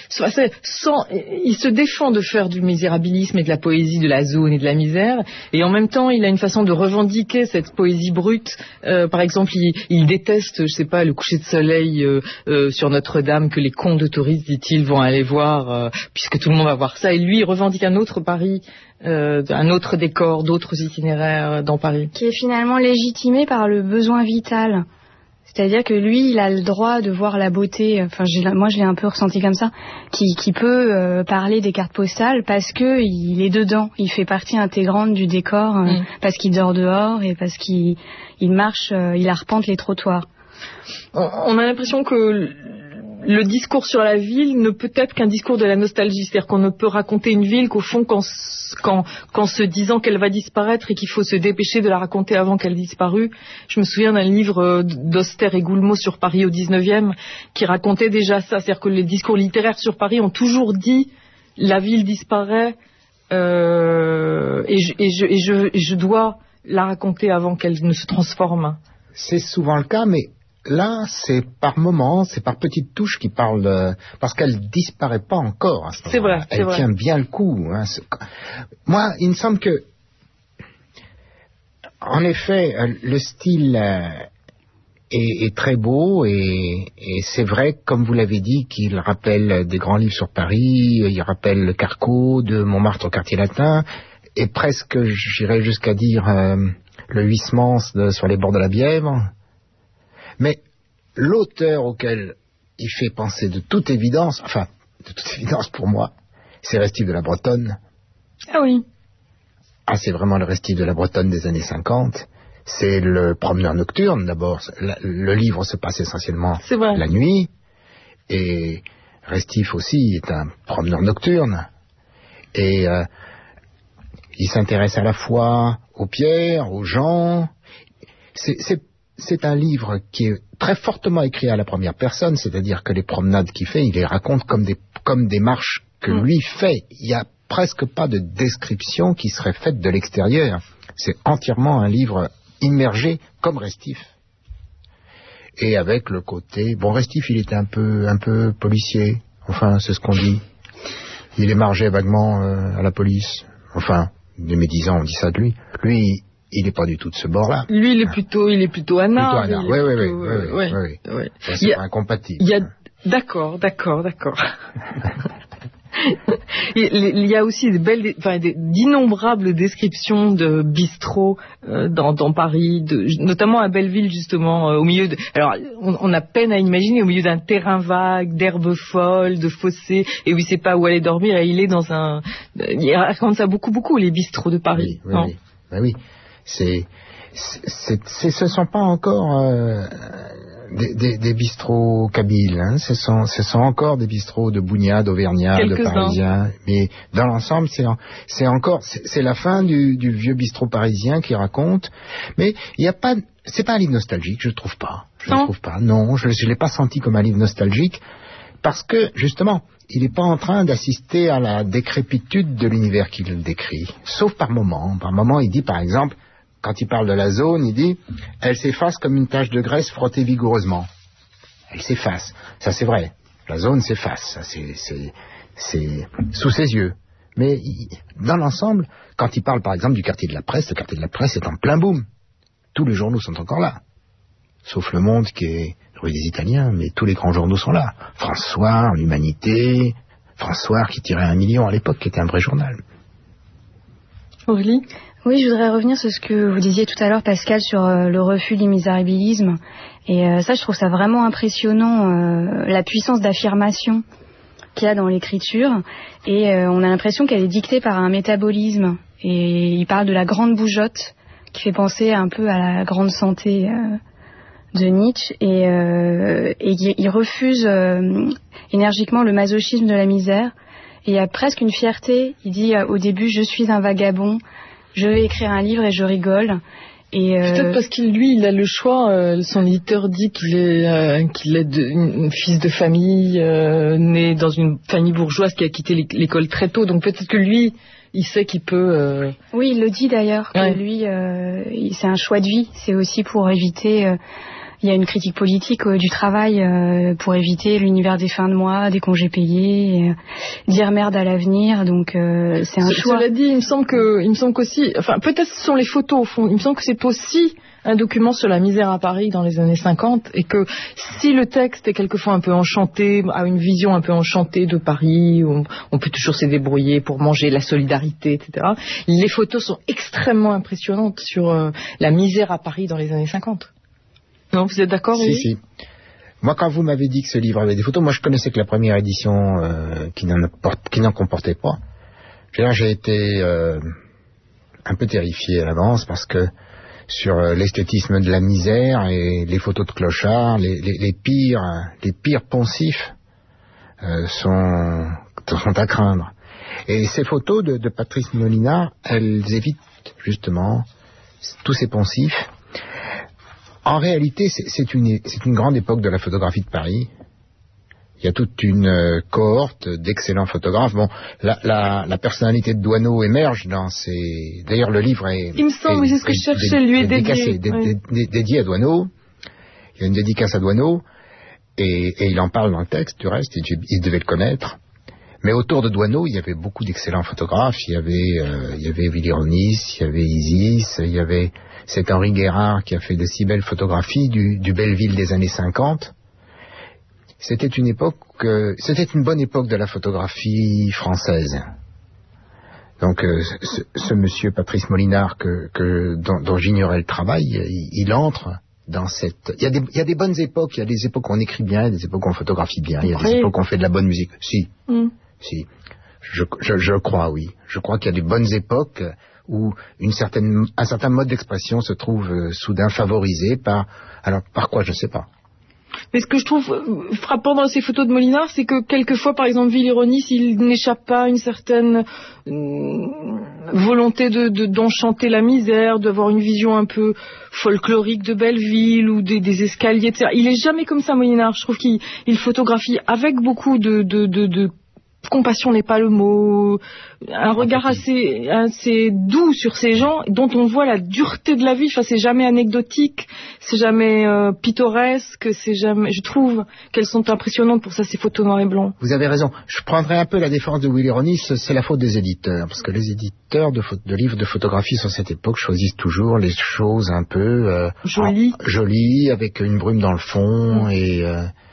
il se défend de faire du misérabilisme et de la poésie de la zone et de la misère, et en même temps il a une façon de revendiquer cette poésie brute. Par exemple, il déteste, je sais pas, le coucher de soleil sur Notre-Dame que les cons de touristes, dit-il, vont aller voir puisque tout le monde va voir ça, et lui il revendique un autre Paris, un autre décor, d'autres itinéraires dans Paris, qui est finalement légitimé par le besoin vital. C'est-à-dire que lui, il a le droit de voir la beauté, moi je l'ai un peu ressenti comme ça, qui peut parler des cartes postales parce que il est dedans, il fait partie intégrante du décor, parce qu'il dort dehors et parce qu'il marche, il arpente les trottoirs. On a l'impression que le discours sur la ville ne peut être qu'un discours de la nostalgie, c'est-à-dire qu'on ne peut raconter une ville qu'au fond qu'en se disant qu'elle va disparaître et qu'il faut se dépêcher de la raconter avant qu'elle disparue. Je me souviens d'un livre d'Auster et Goulmot sur Paris au 19e qui racontait déjà ça, c'est-à-dire que les discours littéraires sur Paris ont toujours dit la ville disparaît et je dois la raconter avant qu'elle ne se transforme. C'est souvent le cas, mais là, c'est par moments, c'est par petites touches qui parlent, parce qu'elle disparaît pas encore à ce moment-là. C'est vrai. Elle tient bien le coup. Hein. Moi, il me semble que, en effet, le style est très beau et c'est vrai, comme vous l'avez dit, qu'il rappelle des grands livres sur Paris. Il rappelle le Carquot de Montmartre au Quartier Latin et presque, j'irais jusqu'à dire, le Huysmans sur les bords de la Bièvre. Mais l'auteur auquel il fait penser de toute évidence pour moi, c'est Restif de la Bretonne. Ah oui. Ah, c'est vraiment le Restif de la Bretonne des années 50. C'est le promeneur nocturne, d'abord. Le livre se passe essentiellement la nuit. Et Restif aussi est un promeneur nocturne. Et il s'intéresse à la fois aux pierres, aux gens. c'est un livre qui est très fortement écrit à la première personne, c'est-à-dire que les promenades qu'il fait, il les raconte comme des marches que lui fait. Il n'y a presque pas de description qui serait faite de l'extérieur. C'est entièrement un livre immergé comme Restif. Et avec le côté... Bon, Restif, il était un peu policier. Enfin, c'est ce qu'on dit. Il émargeait vaguement à la police. Enfin, les médisants ont dit ça de lui. Lui, il n'est pas du tout de ce bord-là. Lui, il est plutôt anard. Oui. Ça, c'est pas incompatible. D'accord. Il y a aussi d'innombrables descriptions de bistrots dans Paris, notamment à Belleville justement, au milieu de. Alors, on a peine à imaginer au milieu d'un terrain vague, d'herbes folles, de fossés, et où il sait pas où aller dormir. Et il est dans un. Il raconte ça beaucoup les bistrots de Paris. Oui. Ce sont pas encore des bistrots kabyles, hein. Ce sont encore des bistrots de Bougnat, d'Auvergnat, de Parisiens. Mais dans l'ensemble, c'est la fin du vieux bistrot parisien qui raconte. Mais c'est pas un livre nostalgique, je trouve pas. Non, je l'ai pas senti comme un livre nostalgique. Parce que, justement, il n'est pas en train d'assister à la décrépitude de l'univers qu'il décrit. Sauf par moments. Par moments, il dit, par exemple, quand il parle de la zone, il dit « Elle s'efface comme une tache de graisse frottée vigoureusement. » Elle s'efface. Ça, c'est vrai. La zone s'efface. Ça, c'est sous ses yeux. Mais dans l'ensemble, quand il parle, par exemple, du quartier de la Presse, le quartier de la Presse est en plein boom. Tous les journaux sont encore là. Sauf Le Monde qui est rue des Italiens, mais tous les grands journaux sont là. François, l'Humanité, François qui tirait 1 million à l'époque, qui était un vrai journal. Aurélie ? Oui, je voudrais revenir sur ce que vous disiez tout à l'heure, Pascal, sur le refus de l'immisérabilisme. Et ça, je trouve ça vraiment impressionnant, la puissance d'affirmation qu'il y a dans l'écriture. Et on a l'impression qu'elle est dictée par un métabolisme. Et il parle de la grande bougeotte, qui fait penser un peu à la grande santé de Nietzsche. Et il refuse énergiquement le masochisme de la misère. Et il y a presque une fierté. Il dit au début, je suis un vagabond. Je vais écrire un livre et je rigole. Et peut-être parce qu'il a le choix. Son éditeur dit qu'il est un fils de famille, né dans une famille bourgeoise qui a quitté l'école très tôt. Donc peut-être que lui, il sait qu'il peut. Oui, il le dit d'ailleurs. Que lui, c'est un choix de vie. C'est aussi pour éviter. Il y a une critique politique du travail pour éviter l'univers des fins de mois, des congés payés, dire merde à l'avenir. Donc c'est un choix. Cela dit, il me semble qu'aussi, enfin peut-être ce sont les photos au fond. Il me semble que c'est aussi un document sur la misère à Paris dans les années 50 et que si le texte est quelquefois un peu enchanté, a une vision un peu enchantée de Paris, où on peut toujours se débrouiller pour manger, la solidarité, etc. Les photos sont extrêmement impressionnantes sur la misère à Paris dans les années 50. Non, vous êtes d'accord? Si. Moi, quand vous m'avez dit que ce livre avait des photos, moi je connaissais que la première édition qui n'en comportait pas. J'ai été un peu terrifié à l'avance parce que sur l'esthétisme de la misère et les photos de clochards, les pires poncifs sont à craindre. Et ces photos de Patrice Molinard, elles évitent justement tous ces poncifs. En réalité, c'est une grande époque de la photographie de Paris. Il y a toute une cohorte d'excellents photographes. Bon, la personnalité de Doisneau émerge dans ces... D'ailleurs, le livre est... Il me semble, c'est ce que je cherchais, lui est dédié à Doisneau. Il y a une dédicace à Doisneau, et il en parle dans le texte, du reste, il devait le connaître. Mais autour de Doisneau, il y avait beaucoup d'excellents photographes. Il y avait Willy Ronis, il y avait Isis, il y avait cet Henri Guérard qui a fait de si belles photographies du Belleville des années 50. C'était une bonne époque de la photographie française. Donc, ce monsieur Patrice Molinard dont j'ignorais le travail, il entre dans cette... Il y a des bonnes époques, il y a des époques où on écrit bien, il y a des époques où on photographie bien, il y a des époques où on fait de la bonne musique. Si. Je crois, oui. Je crois qu'il y a des bonnes époques où un certain mode d'expression se trouve soudain favorisé par quoi, je ne sais pas. Mais ce que je trouve frappant dans ces photos de Molinard, c'est que quelquefois, par exemple, Villironis, il n'échappe pas à une certaine volonté d'enchanter la misère, d'avoir une vision un peu folklorique de Belleville ou des escaliers, etc. Il est jamais comme ça, Molinard. Je trouve qu'il photographie avec beaucoup de compassion n'est pas le mot, un regard assez doux sur ces gens dont on voit la dureté de la vie. Enfin, c'est jamais anecdotique, c'est jamais pittoresque, c'est jamais. Je trouve qu'elles sont impressionnantes pour ça, ces photos noir et blanc. Vous avez raison. Je prendrai un peu la défense de Villironis, c'est la faute des éditeurs, parce que les éditeurs de livres de photographie sur cette époque choisissent toujours les choses un peu jolies, avec une brume dans le fond et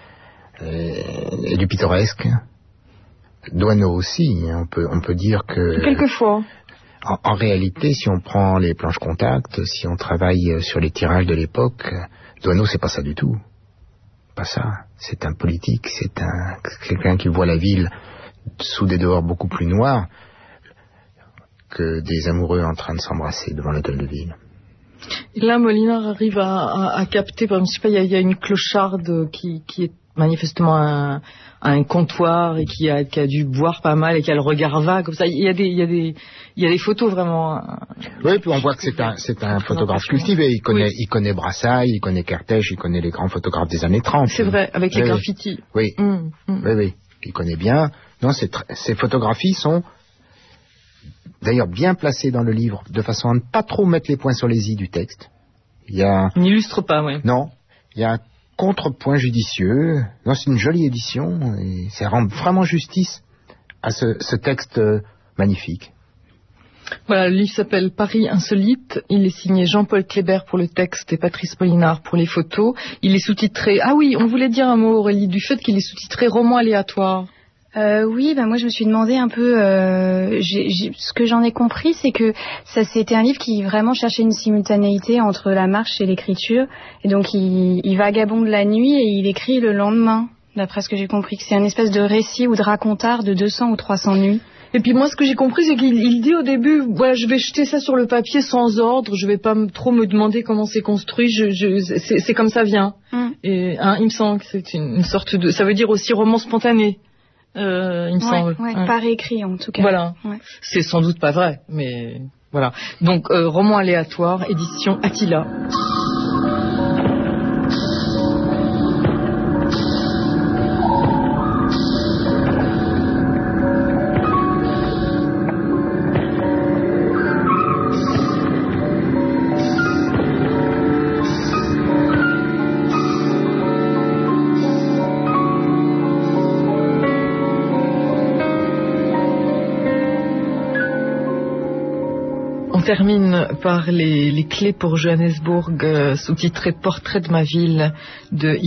du pittoresque. Doisneau aussi, on peut dire que... Quelquefois. En réalité, si on prend les planches contact, si on travaille sur les tirages de l'époque, Doisneau, c'est pas ça du tout. Pas ça. C'est un politique, c'est quelqu'un qui voit la ville sous des dehors beaucoup plus noirs que des amoureux en train de s'embrasser devant l'hôtel de ville. Et là, Molinard arrive à capter, par exemple, je sais pas, il y a une clocharde qui est manifestement un comptoir et qui a dû boire pas mal et qui a le regard vague comme ça. Il y a des photos vraiment. Oui, puis on voit que c'est un photographe cultivé. Il connaît Brassailles, il connaît Kertész, il connaît les grands photographes des années 30. C'est vrai, avec les graffitis. Oui. Oui, il connaît bien. Non, ces photographies sont d'ailleurs bien placées dans le livre, de façon à ne pas trop mettre les points sur les i du texte. Il n'illustre pas, oui. Non, il y a un contrepoint judicieux. Non, c'est une jolie édition et ça rend vraiment justice à ce texte magnifique. Voilà, le livre s'appelle Paris insolite. Il est signé Jean-Paul Kléber pour le texte et Patrice Molinard pour les photos. Il est sous-titré... Ah oui, on voulait dire un mot, Aurélie, du fait qu'il est sous-titré roman aléatoire. Oui, moi je me suis demandé un peu, ce que j'en ai compris, c'est que c'était un livre qui vraiment cherchait une simultanéité entre la marche et l'écriture, et donc il vagabonde la nuit et il écrit le lendemain, d'après ce que j'ai compris, que c'est une espèce de récit ou de racontard de 200 ou 300 nuits. Et puis moi ce que j'ai compris, c'est qu'il dit au début, voilà, je vais jeter ça sur le papier sans ordre, je vais pas trop me demander comment c'est construit, c'est comme ça vient. Et il me semble que c'est une sorte de, ça veut dire aussi roman spontané. Il me semble. Pas réécrit en tout cas. Voilà. Ouais. C'est sans doute pas vrai, mais voilà. Donc roman aléatoire, édition Attila. Termine par les clés pour Johannesburg, sous-titré Portrait de ma ville de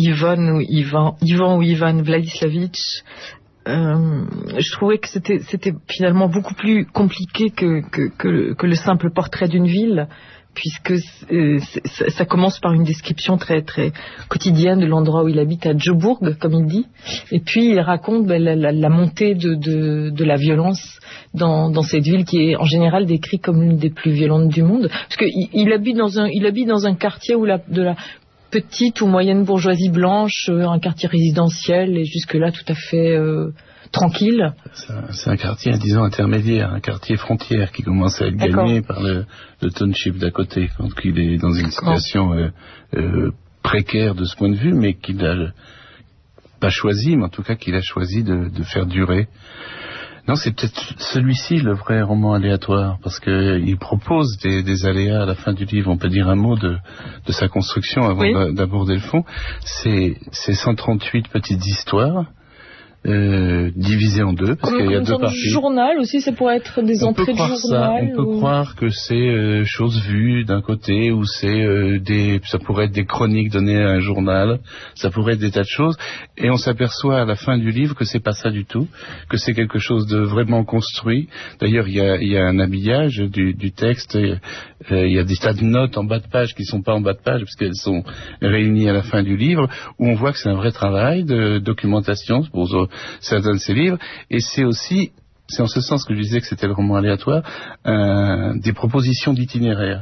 Ivan Vladislavitch. Je trouvais que c'était finalement beaucoup plus compliqué que le simple portrait d'une ville, puisque ça commence par une description très très quotidienne de l'endroit où il habite à Joburg, comme il dit, et puis il raconte la montée de la violence dans cette ville qui est en général décrite comme l'une des plus violentes du monde, parce qu'il habite dans un quartier où de la petite ou moyenne bourgeoisie blanche, un quartier résidentiel et jusque là tout à fait tranquille. C'est un quartier, disons, intermédiaire, un quartier frontière qui commence à être gagné par le township d'à côté, donc il est dans une situation précaire de ce point de vue, mais qu'il n'a pas choisi, mais en tout cas qu'il a choisi de faire durer. Non, c'est peut-être celui-ci le vrai roman aléatoire, parce qu'il propose des aléas à la fin du livre. On peut dire un mot de sa construction avant d'aborder le fond. C'est 138 petites histoires divisées en deux, parce qu'il y a deux parties. Journal aussi, ça pourrait être des entrées de journal. On peut croire que c'est choses vues d'un côté, ou ça pourrait être des chroniques données à un journal, ça pourrait être des tas de choses, et on s'aperçoit à la fin du livre que c'est pas ça du tout, que c'est quelque chose de vraiment construit. D'ailleurs, il y a un habillage du texte, il y a des tas de notes en bas de page qui sont pas en bas de page, parce qu'elles sont réunies à la fin du livre, où on voit que c'est un vrai travail de documentation pour certains de ces livres, et c'est en ce sens que je disais que c'était le roman aléatoire, des propositions d'itinéraire.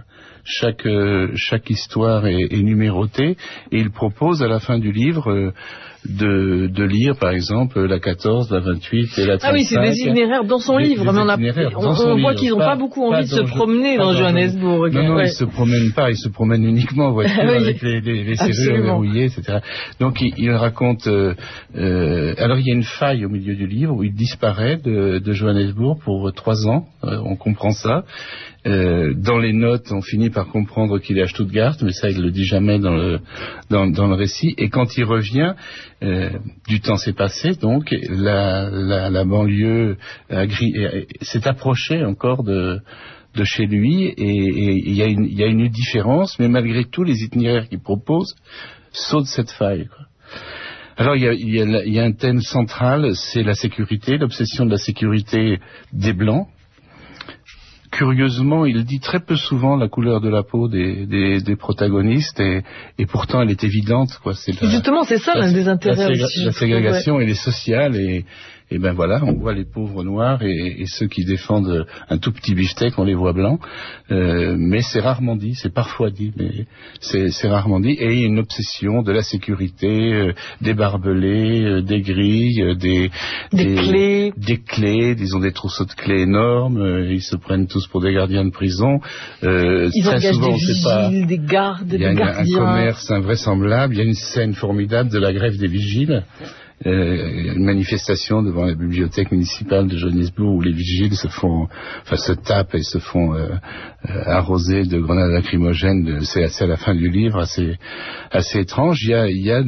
chaque histoire est numérotée, et il propose à la fin du livre de lire, par exemple, la 14, la 28 et la 35. Ah oui, c'est des itinéraires dans son livre, mais on voit qu'ils n'ont pas beaucoup envie de se promener dans Johannesburg. Non, ils se promènent pas, ils se promènent uniquement en voiture avec les serrures verrouillées, etc. Donc il raconte... alors il y a une faille au milieu du livre où il disparaît de Johannesburg pour 3 ans, on comprend ça. Dans les notes, on finit par comprendre qu'il est à Stuttgart, mais ça, il le dit jamais dans le récit. Et quand il revient, du temps s'est passé, donc la banlieue s'est approchée encore de chez lui, et il y a une différence, mais malgré tout, les itinéraires qu'il propose sautent cette faille, quoi. Alors il y a un thème central, c'est la sécurité, l'obsession de la sécurité des Blancs. Curieusement, il dit très peu souvent la couleur de la peau des protagonistes, et pourtant elle est évidente, quoi. Justement, c'est ça l'un des intérêts aussi. La ségrégation, elle est sociale, et ben voilà, on voit les pauvres noirs et ceux qui défendent un tout petit beefsteak, on les voit blancs, mais c'est rarement dit, c'est parfois dit, mais c'est rarement dit. Et il y a une obsession de la sécurité, des barbelés, des grilles, des clés, disons des trousseaux de clés énormes. Ils se prennent tous pour des gardiens de prison. Ils très engagent souvent, des vigiles, des gardes, des gardiens. Il y a un commerce invraisemblafable. Il y a une scène formidable de la grève des vigiles. Une manifestation devant la bibliothèque municipale de Johannesburg où les vigiles se tapent et se font arroser de grenades lacrymogènes. C'est à la fin du livre, assez étrange. Il y a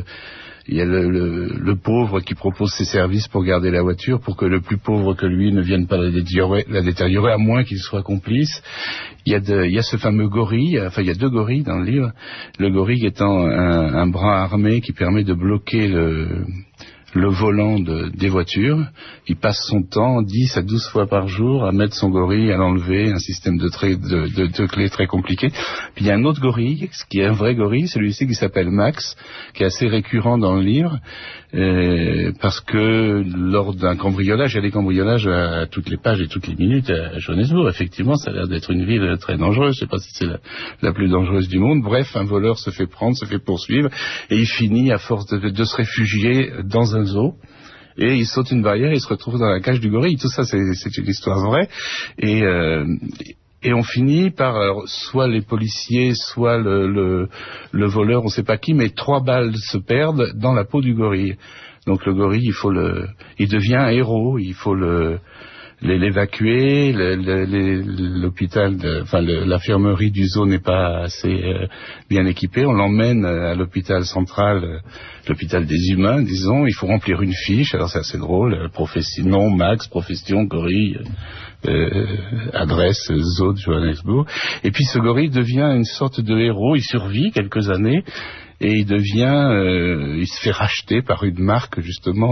le pauvre qui propose ses services pour garder la voiture, pour que le plus pauvre que lui ne vienne pas la détériorer, à moins qu'il soit complice. Il y a ce fameux gorille, enfin il y a 2 gorilles dans le livre. Le gorille étant un bras armé qui permet de bloquer le volant des voitures. Il passe son temps 10 à 12 fois par jour à mettre son gorille, à l'enlever, un système de clés très compliqué. Puis il y a un autre gorille, qui est un vrai gorille, celui-ci qui s'appelle Max, qui est assez récurrent dans le livre, parce que lors d'un cambriolage, il y a des cambriolages à toutes les pages et toutes les minutes à Johannesburg. Effectivement, ça a l'air d'être une ville très dangereuse. Je ne sais pas si c'est la plus dangereuse du monde. Bref, un voleur se fait prendre, se fait poursuivre, et il finit, à force de se réfugier dans un zoo, et il saute une barrière et il se retrouve dans la cage du gorille. Tout ça, c'est une histoire vraie, et on finit par soit les policiers, soit le voleur, on ne sait pas qui, mais 3 balles se perdent dans la peau du gorille. Donc le gorille, il devient un héros, il faut l'évacuer, l'hôpital, l'infirmerie du zoo n'est pas assez bien équipée. On l'emmène à l'hôpital central, l'hôpital des humains, disons. Il faut remplir une fiche. Alors c'est assez drôle. Nom, Max, profession, gorille, adresse, zoo de Johannesburg. Et puis ce gorille devient une sorte de héros. Il survit quelques années. Et il se fait racheter par une marque justement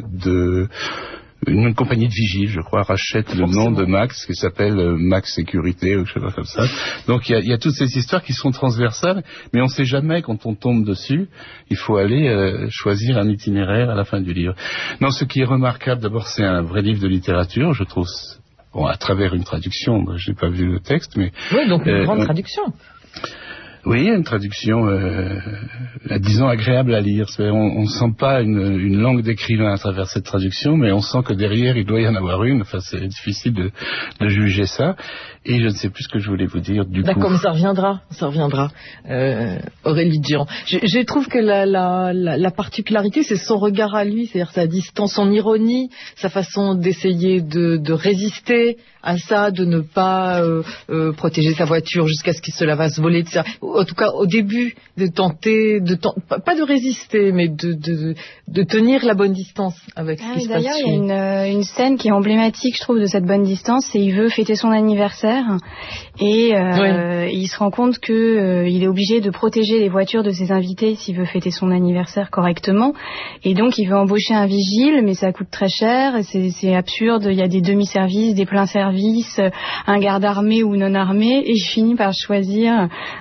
une compagnie de vigiles, je crois, rachète le nom de Max, qui s'appelle Max Sécurité, ou quelque chose comme ça. Donc il y a toutes ces histoires qui sont transversales, mais on ne sait jamais quand on tombe dessus. Il faut aller choisir un itinéraire à la fin du livre. Non, ce qui est remarquable, d'abord, c'est un vrai livre de littérature, je trouve. Bon, à travers une traduction, je n'ai pas vu le texte, mais... Oui, donc une grande traduction. Oui, une traduction, disons, agréable à lire. On ne sent pas une langue d'écrivain à travers cette traduction, mais on sent que derrière, il doit y en avoir une. Enfin, c'est difficile de juger ça. Et je ne sais plus ce que je voulais vous dire du coup. D'accord, mais ça reviendra. Aurélie Dian. Je trouve que la particularité, c'est son regard à lui, c'est-à-dire sa distance, son ironie, sa façon d'essayer de résister à ça, de ne pas protéger sa voiture jusqu'à ce qu'il se la fasse voler, etc. En tout cas, au début, de tenter, pas de résister, mais de tenir la bonne distance avec ce qui se passe. D'ailleurs, il y a une scène qui est emblématique, je trouve, de cette bonne distance, c'est il veut fêter son anniversaire et il se rend compte que il est obligé de protéger les voitures de ses invités s'il veut fêter son anniversaire correctement, et donc il veut embaucher un vigile, mais ça coûte très cher, c'est absurde, il y a des demi-services, des pleins services, un garde armé ou non armé, et il finit par choisir un apprenti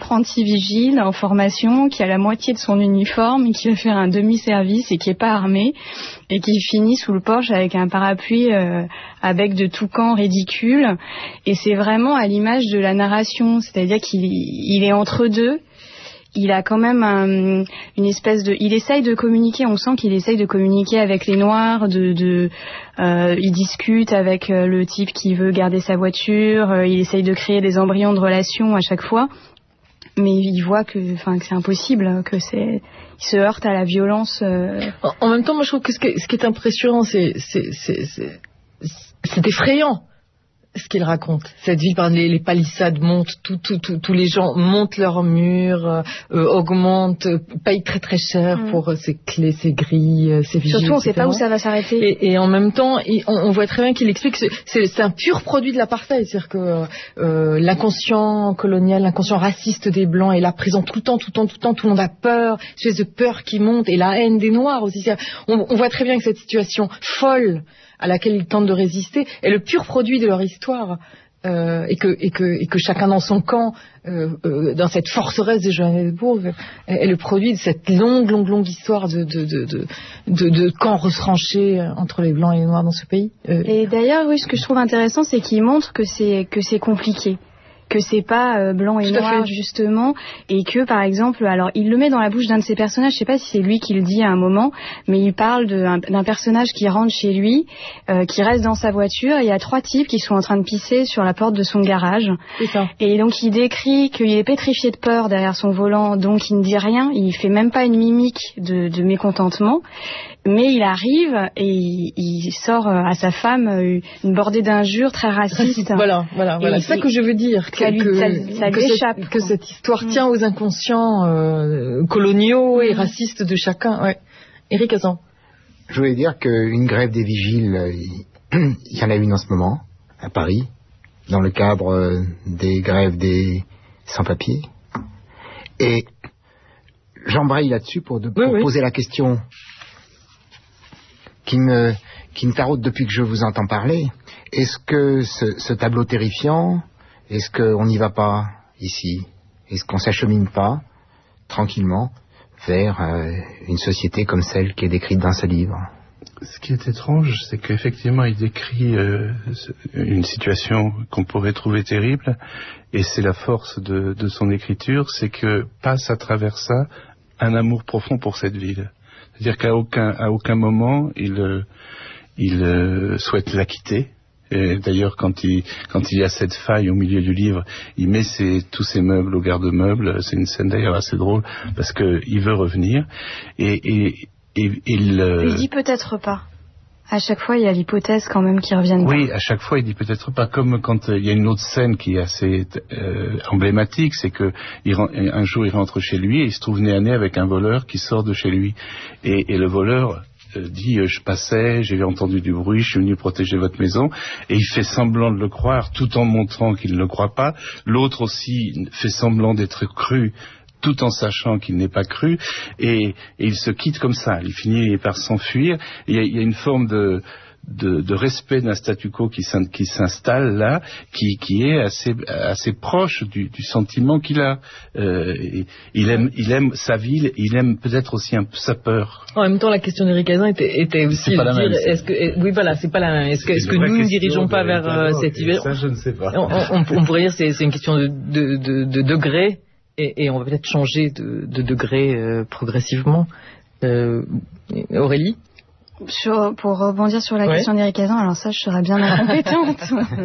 apprenti vigile en formation qui a la moitié de son uniforme et qui va faire un demi-service et qui est pas armé et qui finit sous le porche avec un parapluie à bec de toucan ridicule. Et c'est vraiment à l'image de la narration, c'est-à-dire qu'il est entre deux. Il a quand même une espèce de... Il essaye de communiquer, on sent qu'il essaye de communiquer avec les Noirs, il discute avec le type qui veut garder sa voiture, il essaye de créer des embryons de relations à chaque fois, mais il voit que c'est impossible, il se heurte à la violence. En même temps, moi je trouve que ce qui est impressionnant, c'est effrayant. Ce qu'il raconte, cette ville, les palissades montent, tous les gens montent leurs murs, augmentent, payent très très cher pour ces clés, ces grilles, ces vigiles. Surtout, on ne sait pas où ça va s'arrêter. Et en même temps, on voit très bien qu'il explique que c'est un pur produit de l'apartheid, c'est-à-dire que l'inconscient colonial, l'inconscient raciste des Blancs est là présent tout le temps, tout le monde a peur, une espèce de peur qui monte, et la haine des Noirs aussi. On voit très bien que cette situation folle à laquelle ils tentent de résister, est le pur produit de leur histoire, et que chacun dans son camp, dans cette forteresse de Johannesburg, est le produit de cette longue histoire de camps retranchés entre les Blancs et les Noirs dans ce pays. Et d'ailleurs, oui, ce que je trouve intéressant, c'est qu'il montre que c'est compliqué. Que c'est pas blanc et noir justement, et que par exemple, alors il le met dans la bouche d'un de ses personnages, je sais pas si c'est lui qui le dit à un moment, mais il parle d'un personnage qui rentre chez lui, qui reste dans sa voiture, et il y a 3 types qui sont en train de pisser sur la porte de son garage. C'est ça. Et donc il décrit qu'il est pétrifié de peur derrière son volant, donc il ne dit rien, il fait même pas une mimique de mécontentement. Mais il arrive et il sort à sa femme une bordée d'injures très racistes. Voilà. C'est ça que je veux dire. Ça lui échappe. Que cette histoire tient aux inconscients coloniaux et racistes de chacun. Ouais. Éric Hazan. Je voulais dire qu'une grève des vigiles, il y en a une en ce moment, à Paris, dans le cadre des grèves des sans-papiers. Et j'embraye là-dessus pour poser la question qui me taraude depuis que je vous entends parler. Est-ce que ce tableau terrifiant, est-ce qu'on n'y va pas ici? Est-ce qu'on s'achemine pas tranquillement vers une société comme celle qui est décrite dans ce livre? Ce qui est étrange, c'est qu'effectivement il décrit une situation qu'on pourrait trouver terrible, et c'est la force de son écriture, c'est que passe à travers ça un amour profond pour cette ville. C'est-à-dire qu'à aucun moment il souhaite la quitter. Et d'ailleurs, quand il y a cette faille au milieu du livre, il met tous ses meubles au garde-meubles. C'est une scène d'ailleurs assez drôle parce que il veut revenir et il dit peut-être pas. À chaque fois, il y a l'hypothèse quand même qu'il revienne pas. Oui, à chaque fois, il dit peut-être pas. Comme quand il y a une autre scène qui est assez emblématique, c'est que un jour, il rentre chez lui et il se trouve nez à nez avec un voleur qui sort de chez lui. Et le voleur dit je passais, j'ai entendu du bruit, je suis venu protéger votre maison, et il fait semblant de le croire tout en montrant qu'il ne le croit pas. L'autre aussi fait semblant d'être cru tout en sachant qu'il n'est pas cru, et il se quitte comme ça. Il finit par s'enfuir. Il y a une forme de respect d'un statu quo qui s'installe là, qui est assez proche du sentiment qu'il a. Il aime sa ville, il aime peut-être aussi un peu sa peur. En même temps, la question d'Éric Hazan était aussi de dire, est-ce que nous ne dirigeons pas vers cette idée? Ça, je ne sais pas. On pourrait dire c'est une question de degré. Et on va peut-être changer de degré progressivement. Aurélie? Pour rebondir sur la question d'Éric Hazan, alors ça, je serais bien incompétente.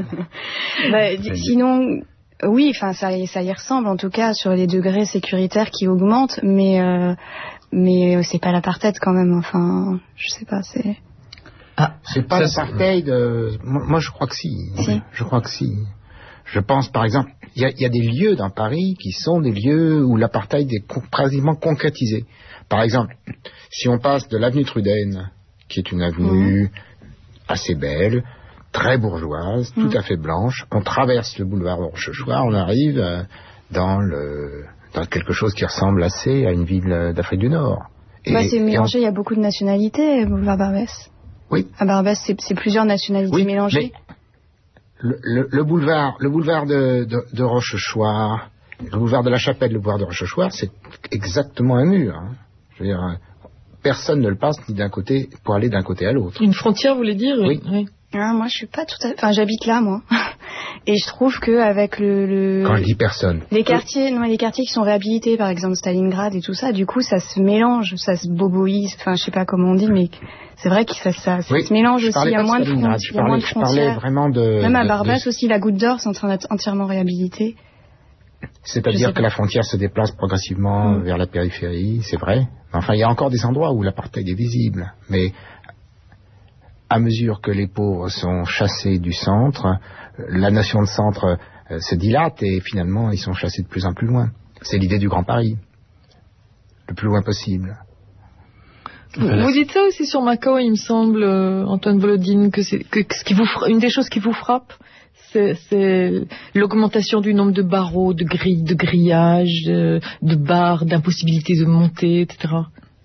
Sinon, oui, enfin, ça y ressemble, en tout cas, sur les degrés sécuritaires qui augmentent, mais c'est pas l'apartheid quand même, enfin, je sais pas, c'est... C'est pas l'apartheid, moi je crois que si. Je crois que si. Je pense, par exemple, il y a des lieux dans Paris qui sont des lieux où l'apartheid est pratiquement concrétisé. Par exemple, si on passe de l'avenue Truden, qui est une avenue assez belle, très bourgeoise, tout à fait blanche, on traverse le boulevard Rochechouart, on arrive dans quelque chose qui ressemble assez à une ville d'Afrique du Nord. C'est mélangé, il y a beaucoup de nationalités, boulevard Barbès. Oui. À Barbès, c'est plusieurs nationalités mélangées. Le boulevard de Rochechouart Le boulevard de la Chapelle, le boulevard de Rochechouart, c'est exactement un mur. Hein. Je veux dire, personne ne le passe ni d'un côté pour aller d'un côté à l'autre. Une frontière, vous voulez dire? Oui. Ah, moi, je suis pas tout à fait... Enfin, j'habite là, moi. Et je trouve qu'avec le... Quand je dis personne. Les quartiers qui sont réhabilités, par exemple Stalingrad et tout ça, du coup, ça se mélange, ça se boboise, enfin, je sais pas comment on dit, mais c'est vrai que ça se mélange aussi. Il y a moins de frontières. Je parlais vraiment de... Même à Barbès aussi, la Goutte d'Or, c'est en train d'être entièrement réhabilité. C'est-à-dire que la frontière se déplace progressivement vers la périphérie, c'est vrai. Enfin, il y a encore des endroits où l'apartheid est visible, mais à mesure que les pauvres sont chassés du centre, la notion de centre se dilate et finalement ils sont chassés de plus en plus loin. C'est l'idée du Grand Paris, le plus loin possible. Vous dites ça aussi sur Macao, il me semble, Antoine Volodine, que une des choses qui vous frappe, c'est l'augmentation du nombre de barreaux, de grilles, de grillages, de barres, d'impossibilité de monter, etc.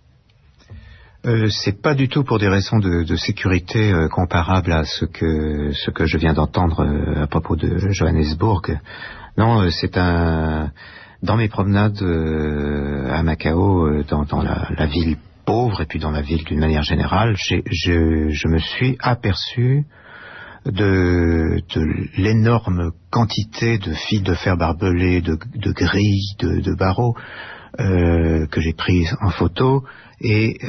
C'est pas du tout pour des raisons de sécurité comparables à ce que je viens d'entendre à propos de Johannesburg. Non, c'est dans mes promenades à Macao, dans la ville pauvre et puis dans la ville d'une manière générale, je me suis aperçu de l'énorme quantité de fils de fer barbelés, de grilles, de barreaux que j'ai pris en photo. Et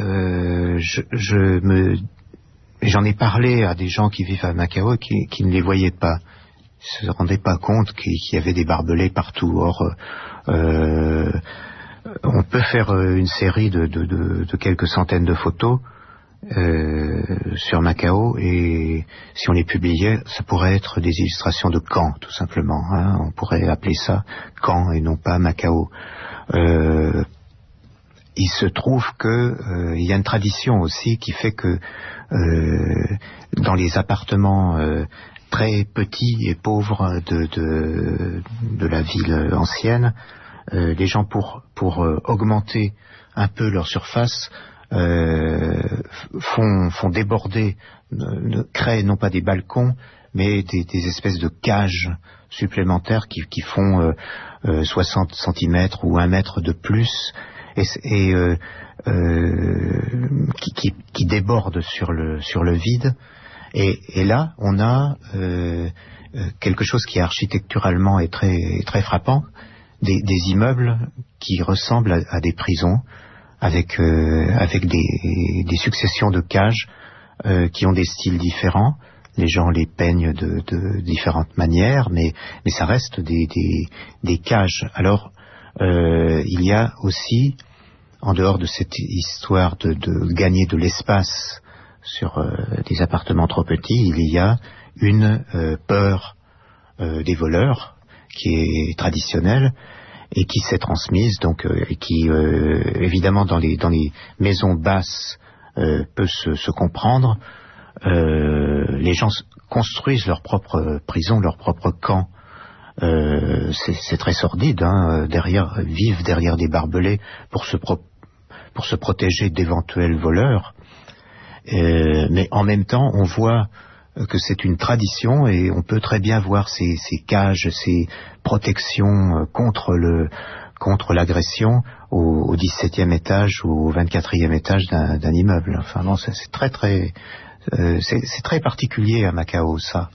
j'en ai parlé à des gens qui vivent à Macao qui ne les voyaient pas. Ils ne se rendaient pas compte qu'il y avait des barbelés partout. Or, on peut faire une série de quelques centaines de photos sur Macao, et si on les publiait, ça pourrait être des illustrations de Caen, tout simplement. Hein. On pourrait appeler ça Caen et non pas Macao. Il se trouve que il y a une tradition aussi qui fait que dans les appartements très petits et pauvres de la ville ancienne, les gens pour augmenter un peu leur surface font déborder, créent non pas des balcons mais des espèces de cages supplémentaires qui font 60 cm ou 1 mètre de plus et qui débordent sur le vide. Et là, on a quelque chose qui architecturalement est très frappant, des immeubles qui ressemblent à des prisons, avec des successions de cages qui ont des styles différents. Les gens les peignent de différentes manières, mais ça reste des cages. Alors, il y a aussi, en dehors de cette histoire de gagner de l'espace sur des appartements trop petits, il y a une peur des voleurs qui est traditionnelle et qui s'est transmise, donc et qui évidemment dans les maisons basses peut se comprendre. Les gens construisent leur propre prison, leur propre camp. C'est très sordide, hein, vivent derrière des barbelés pour se protéger d'éventuels voleurs. Mais en même temps, on voit que c'est une tradition et on peut très bien voir ces cages, ces protections contre l'agression au 17e étage ou au 24e étage d'un immeuble. Enfin non, c'est très particulier à Macao, ça.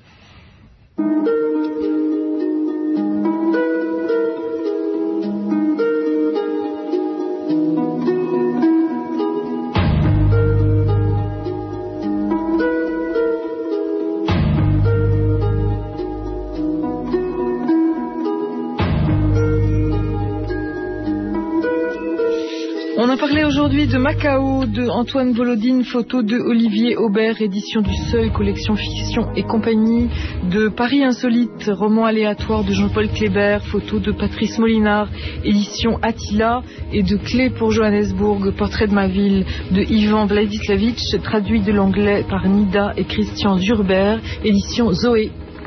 On a parlé aujourd'hui de Macao, de Antoine Volodine, photo de Olivier Aubert, édition du Seuil, collection Fiction et compagnie, de Paris Insolite, roman aléatoire de Jean-Paul Kléber, photo de Patrice Molinard, édition Attila, et de Clé pour Johannesburg, portrait de ma ville, de Ivan Vladislavitch, traduit de l'anglais par Nida et Christian Zurbert, édition Zoé.